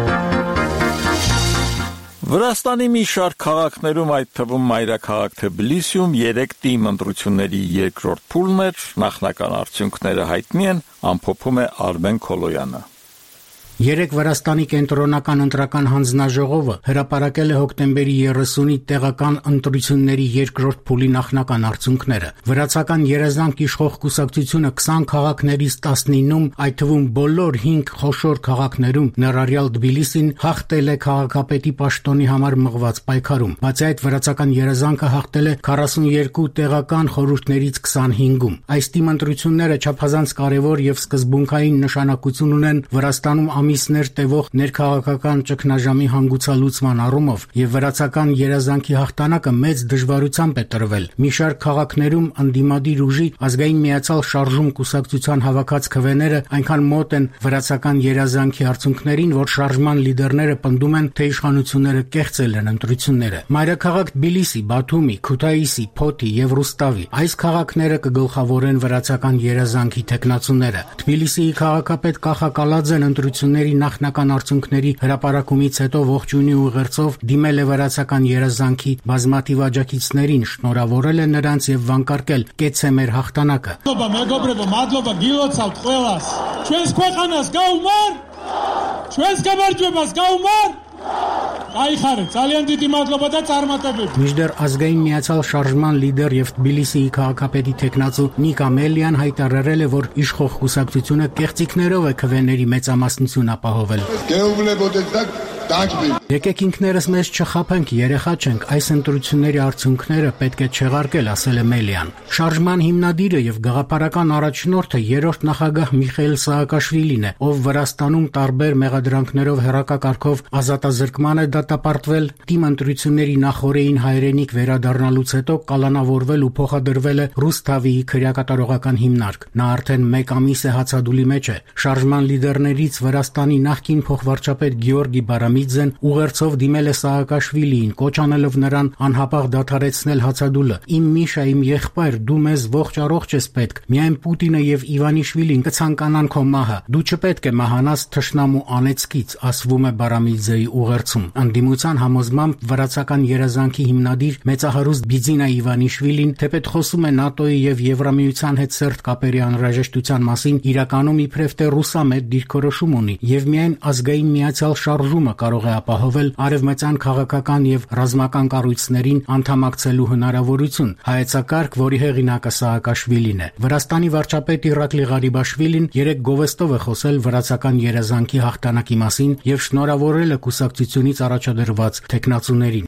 Speaker 1: Վրաստանի մի շարք քաղաքներում, այդ թվում մայրաքաղաք Թբիլիսիում, երեք տիմ ընտրությունների երկրորդ փուլն էր, նախնական արդյունքները հայտնի են, ամփոփում է Արմեն Քոլոյանը։
Speaker 15: Երեք Վրաստանի կենտրոնական ընտրական հանձնաժողովը հրապարակել է հոկտեմբերի երեսունի տեղական ընտրությունների երկրորդ փուլի նախնական արդյունքները։ Վրացական երազանք իշխող կուսակցությունը քսան քաղաքներից տասնինում, այդ թվում բոլոր հինգ խոշոր քաղաքներում, ներառյալ Թբիլիսին, հաղթել է քաղաքապետի պաշտոնի համար մղված պայքարում։ Բացի այդ, վրացական երազանքը հաղթել է քառասունյոթ տեղական խորհուրդներից քսանհինգում։ Այս տիմ ընտրությունները չափազանց կարևոր եւ սկզբունքային նշանակություն ունեն Վրաստանում ամիսներ տևող ներքաղաքական ճգնաժամի հանգուցալուծման առումով եւ վրացական երազանքի հաղթանակը մեծ դժվարությամբ է տրվել։ Մի շարք քաղաքներում ընդդիմադիր ուժի ազգային միացյալ շարժում կուսակցության հավաքած քվեները այնքան մոտ են վրացական երազանքի արդյունքներին, որ շարժման լիդերները պնդում են, թե իշխանությունները կեղծել են ընտրությունները։ Մայրաքաղաք Թբիլիսի, Բաթումի, Քութայիսի, Փոթի եւ Ռուստավի այս քաղաքները կգլխավորեն վրացական երազանքի տեխնացուները։ Թբիլիսիի քաղաքապետ Կախա Կալաձեն ընտրությունների նախնական արդյունքների հրապարակումից հետո ողջունի ուղերձով դիմել է վրացական երազանքի բազմաթիվ աջակիցներին, շնորհավորել է նրանց եւ վանկարկել կեցե մեր հաղթանակը։
Speaker 18: Մեգոբրեվո, մադլոբա, գիլոցալ, խველաս։ Չես քոխանաս, գաումար։ Չես կամրջուբաս, գաումար։
Speaker 15: Մինչդեռ ազգային միացյալ շարժման լիդեր եւ Թբիլիսիի քաղաքապետի տեխնացու Նիկա Մելիան հայտարարել է, որ իշխող կուսակցությունը կեղծիքներով է քվեների մեծամասնություն ապահովել։ Եկեք ինքներս մեզ չխաբենք, երեխա չենք, այս ընտրությունների արդյունքները պետք է չեղարկել, ասել է Մելիան։ Շարժման հիմնադիրը եւ գաղափարական առաջնորդը երրորդ նախագահ Միխայիլ Սաակաշվիլին է, ով Վրաստանում տարբեր մեղադրանքներով հերակակարգով ազատազրկման է դատապարտվել, թիմ ընտրությունների նախօրեին հայրենիք վերադառնալուց հետո կալանավորվել ու փոխադրվել է Ռուստավիի քրեակատարողական հիմնարկ։ Նա արդեն մեկ ամիս է հացադուլի մեջ է։ Շարժման լիդերներից Վրաստանի նախկին փոխվարչապետ Գեորգի Բարամիձեն ուղերձով դիմել է Սաակաշվիլիին, կոչ անելով նրան անհապաղ դադարեցնել հացադուլը։ Իմ Միշա, իմ եղբայր, դու մեզ ողջ առողջ ես պետք։ Միայն Պուտինը եւ Իվանիշվիլին կցանկանան քո մահը։ Դու չպետք է մահանաս թշնամու անեծքից, ասվում է Բարամիձեի ուղերձում։ Անդիմության համոզմամբ վրացական երազանքի հիմնադիր մեծահարուստ Բիձինա Իվանիշվիլին թեպետ խոսում է ՆԱՏՕ-ի եւ Եվրամիության հետ սերտ կապերի անհրաժեշտության մասին, իրականում իբրև թե ռուսամետ դիրքորոշում ունի եւ միայն ազգային միացյալ շարժումը կարող է ապահովել արևմտյան քաղաքական եւ ռազմական կառույցներին անդամակցելու հնարավորություն, հայեցակարգ, որի հեղինակը Սաակաշվիլին է։ Վրաստանի վարչապետ Իրակլի Ղարիբաշվիլին երեք գովեստով է խոսել վրացական երազանքի հաղթանակի մասին եւ շնորհավորել է կուսակցությունից առաջադրված տեխնացուներին։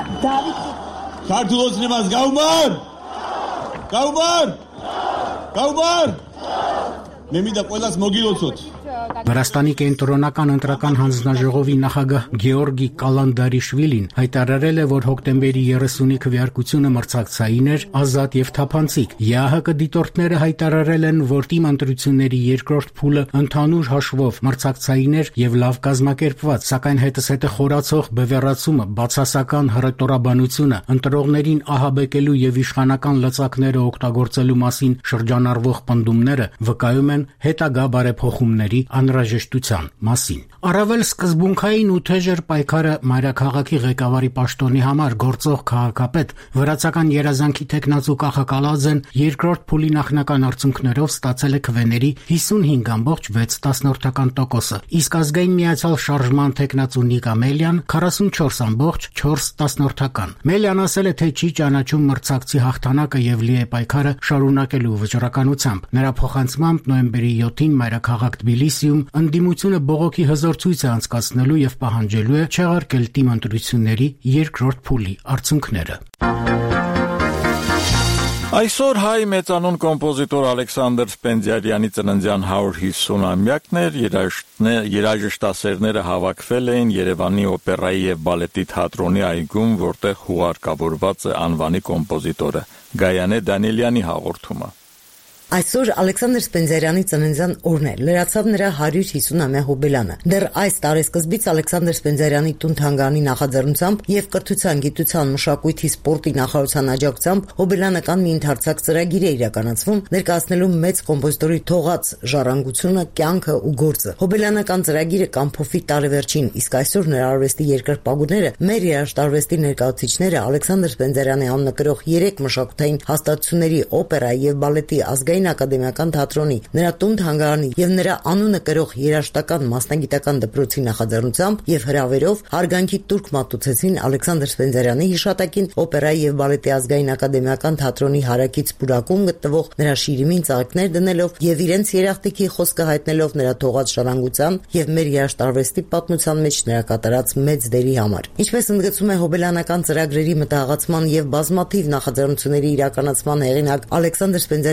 Speaker 18: Քարտուղոցնებას գաումար։ Գաումար։ Գաումար։ Մեմիդա պոլաս մոգիլոցոց։
Speaker 15: Վրաստանի կենտրոնական ընտրական հանձնաժողովի նախագահ Գեորգի Կալանդարիշվիլին հայտարարել է, որ հոկտեմբերի երեսունի քվեարկությունը մրցակցային էր, ազատ եւ թափանցիկ։ ԵԱՀԿ դիտորդները հայտարարել են, որ թիմ ընտրությունների երկրորդ փուլը ընդհանուր հաշվով մրցակցային էր եւ լավ կազմակերպված, սակայն հետզհետե խորացող բևեռացումը, բացասական հռետորաբանությունը, ընտրողներին ահաբեկելու եւ իշխանական լծակները օգտագործելու մասին շրջանառվող պնդումները վկայում են հետագա բարեփոխումների անհրաժեշտության մասին։ Առավել սկզբունքային ու թեժր պայքարը մայրաքաղաքի ղեկավարի պաշտոնի համար գործող քաղաքապետ վրացական երազանքի տեխնացու Կախա Կալաձեն երկրորդ փուլի նախնական արդյունքներով ստացել է քվեների հիսունհինգ կόμμα վեց տասնորդական տոկոսը, իսկ ազգային միացյալ շարժման տեխնացու Նիկա Մելիան քառասունչորս կόμμα չորս տասնորդական։ Մելիան ասել է, թե չի ճանաչում մրցակցի հաղթանակը եւ լի է պայքարը շարունակելու վճռականությամբ։ Նրա փոխանցմամբ նոյեմբերի յոթին մայրաքաղաք Թբիլիսիում ընդդիմությունը բողոքի հզորցույց է անցկացնելու եւ պահանջելու է չեղարկել թիմ ընտրությունների երկրորդ փուլի արդյունքները։
Speaker 1: Այսօր հայ մեծանուն կոմպոզիտոր Ալեքսանդր Սպենդիարյանի ծննդյան հարյուր հիսուն-ամյակն էր, երաժշտասերները հավաքվել էին Երևանի օպերայի եւ բալետի թատրոնի այգում, որտեղ հուղարկավորված է անվանի կոմպոզիտորը։ Գայանե Դանիելյանի հաղորդումը։
Speaker 19: Այսօր Ալեքսանդր Սպենդիարյանի ծննդյան օրն է, լրացավ նրա հարյուր հիսուն-ամյա հոբելյանը։ Դեռ այս տարեսկզբից Ալեքսանդր Սպենդիարյանի տուն-թանգարանի նախաձեռնությամբ եւ Կրթության, գիտության, մշակույթի, սպորտի նախարարության աջակցությամբ հոբելյանական մի ընդարձակ ծրագիր է իրականացվում, ներկայացնելու մեծ կոմպոզիտորի թողած ժառանգությունը, կյանքը ու գործը։ Հոբելյանական ծրագիրը կամփոփվի տարեվերջին, իսկ այսօր նրա արվեստի երկրպագուները մեր երաժշտարվեստի ներկայացուցիչները Ալեքսանդր Սպենդիարյանի անունը կրող երեք մշակութային հաստատությունների օպերայի եւ բալետի ազգային ակադեմիական թատրոնի, նրա տուն-թանգարանի եւ նրա անունը կրող երաժշտական մասնագիտական դպրոցի նախաձեռնությամբ եւ հրավերով հարգանքի տուրք մատուցեցին Ալեքսանդր Սպենդիարյանի հիշատակին օպերայի եւ բալետի ազգային ակադեմիական թատրոնի հարակից պուրակում գտնվող նրա շիրիմին ծաղիկներ դնելով եւ իրենց երախտիկի խոսքը հայտնելով նրա թողած ժառանգության եւ մեր երաժշտարվեստի պատմության մեջ նրա կատարած մեծ դերի համար։ Ինչպես ընդգծում է հոբելյանական ծրագրերի մտահղացման եւ բազմաթիվ նախաձեռնությունների իրականացման հեղինակ Ալեքսանդր Սպենդիարյանի տուն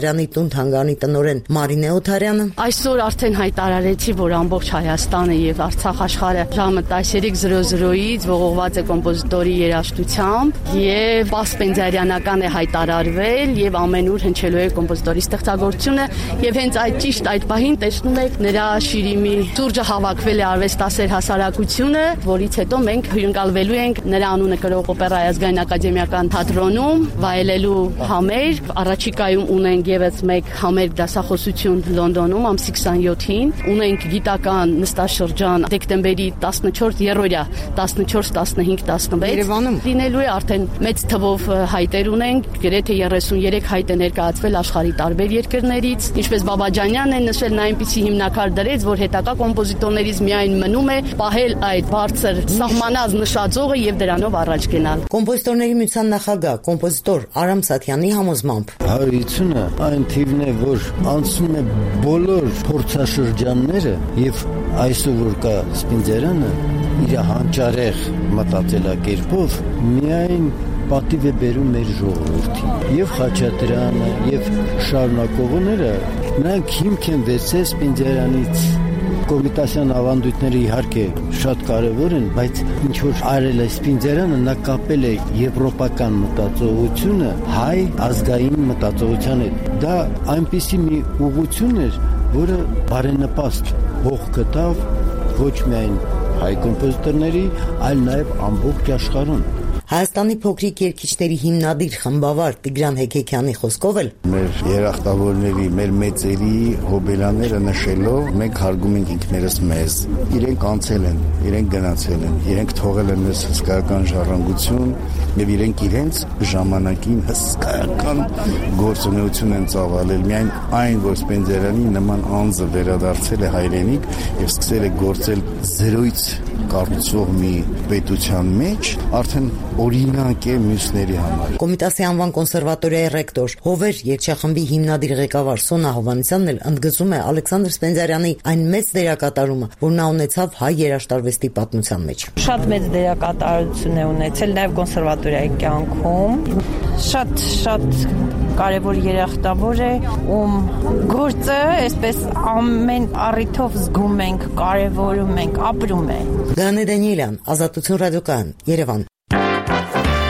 Speaker 19: տուն թանգարանի տնօրեն Մարինե Օթարյանը.
Speaker 8: Այսօր արդեն հայտարարեցի, որ ամբողջ Հայաստանը եւ Արցախ աշխարհը ժամը տասնյոթ զրոզրոյից ողողված է կոմպոզիտորի երաժշտությամբ եւ Պաս Սպենդիարյանական է հայտարարվել եւ ամենուր հնչելու է կոմպոզիտորի ստեղծագործությունը եւ հենց այդ ճիշտ այդ պահին տեսնում եք նրա շիրիմի սուրճը հավաքվել է արվեստասեր հասարակությունը, որից հետո մենք հյուրընկալվելու ենք նրա անունը կրող օպերայի ազգային ակադեմիական թատրոնում վայելելու համերգ։ Առաջիկայում ունենք եւս մեկ համերգ դասախոսություն Լոնդոնում ամսի քսանյոթին, ունենք գիտական նստաշրջան դեկտեմբերի տասնչորս երրորդյա տասնչորս տասնհինգ տասնվեց Երևանում լինելու է արդեն մեծ թվով հայտեր ունենք, գրեթե երեսունյերեք հայտ է ներկայացվել աշխարհի տարբեր երկրներից, ինչպես Բաբաջանյանն է նշել, նա այնպիսի հիմնակար դրեց, որ հետակա կոմպոզիտորներից միայն մնում է պահել այդ բարձր սահմանած նշաձողը եւ դրանով առաջ գնալ։
Speaker 19: Կոմպոզիտորների միության նախագահ, կոմպոզիտոր Արամ Սաթյանի համոզմամբ
Speaker 20: հարությունը այն թիվն է, որ անցնում է բոլոր փորձաշրջանները եւ այսօր որ կա Սպենդիարյանը իր հանճարեղ մտածելակերպով միայն պատիվ է բերում մեր ժողովրդին եւ Խաչատրյանը եւ շարունակողները նրանք հիմք են վերցրել Սպենդիարյանից կոմիտասյան ավանդույթները իհարկե շատ կարևոր են, բայց ինչ որ արել է Սպենդիարյանը, նա կապել է եվրոպական մտածողությունը հայ ազգային մտածողության հետ։ Դա այնպիսի մի ուղղություն էր, որը բարենպաստ հող գտավ ոչ միայն հայ կոմպոզիտորների, այլ նաև ամբողջ աշխարհում։
Speaker 19: Հայաստանի փոքրիկ երգիչների հիմնադիր խմբավար Տիգրան Հեքեքյանի խոսքով էլ
Speaker 21: մեր երախտավորների, մեր մեծերի հոբելաները նշելով մենք հարգում ենք ինքներս մեզ։ Իրենք անցել են, իրենք գնացել են, իրենք թողել են մեզ հսկայական ժառանգություն եւ իրենք իրենց ժամանակին հսկայական գործունեություն են ծավալել։ Միայն այն, որ Սպենդիարյանի նման անձը վերադարձել է հայրենիք եւ սկսել է գործել զրոյից կառուցող մի պետության մեջ, արդեն օրինակ է մյուսների համար։
Speaker 19: Կոմիտասի անվան կոնսերվատորիայի ռեկտոր Հովեր երգչախմբի հիմնադիր ղեկավար Սոնա Հովհաննիսյանն էլ ընդգծում է Ալեքսանդր Սպենդիարյանի այն մեծ դերակատարումը, որ նա ունեցավ հայ երաժշտարվեստի պատմության մեջ։
Speaker 22: Շատ մեծ դերակատարություն է ունեցել նաև կոնսերվատորիայի կյանքում։ Շատ շատ կարևոր երախտավոր է, ում գործը այսպես ամեն առիթով զգում ենք, կարևորում ենք, ապրում է։
Speaker 19: Գանե Դանիելյան, Ազատություն ռադիոկայան, Երևան։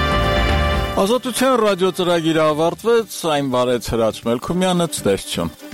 Speaker 1: Ազատության ռադիո ծրագիրը ավարտվեց, այն վարեց Հրաչ Մելքումյանը, ցտեսություն։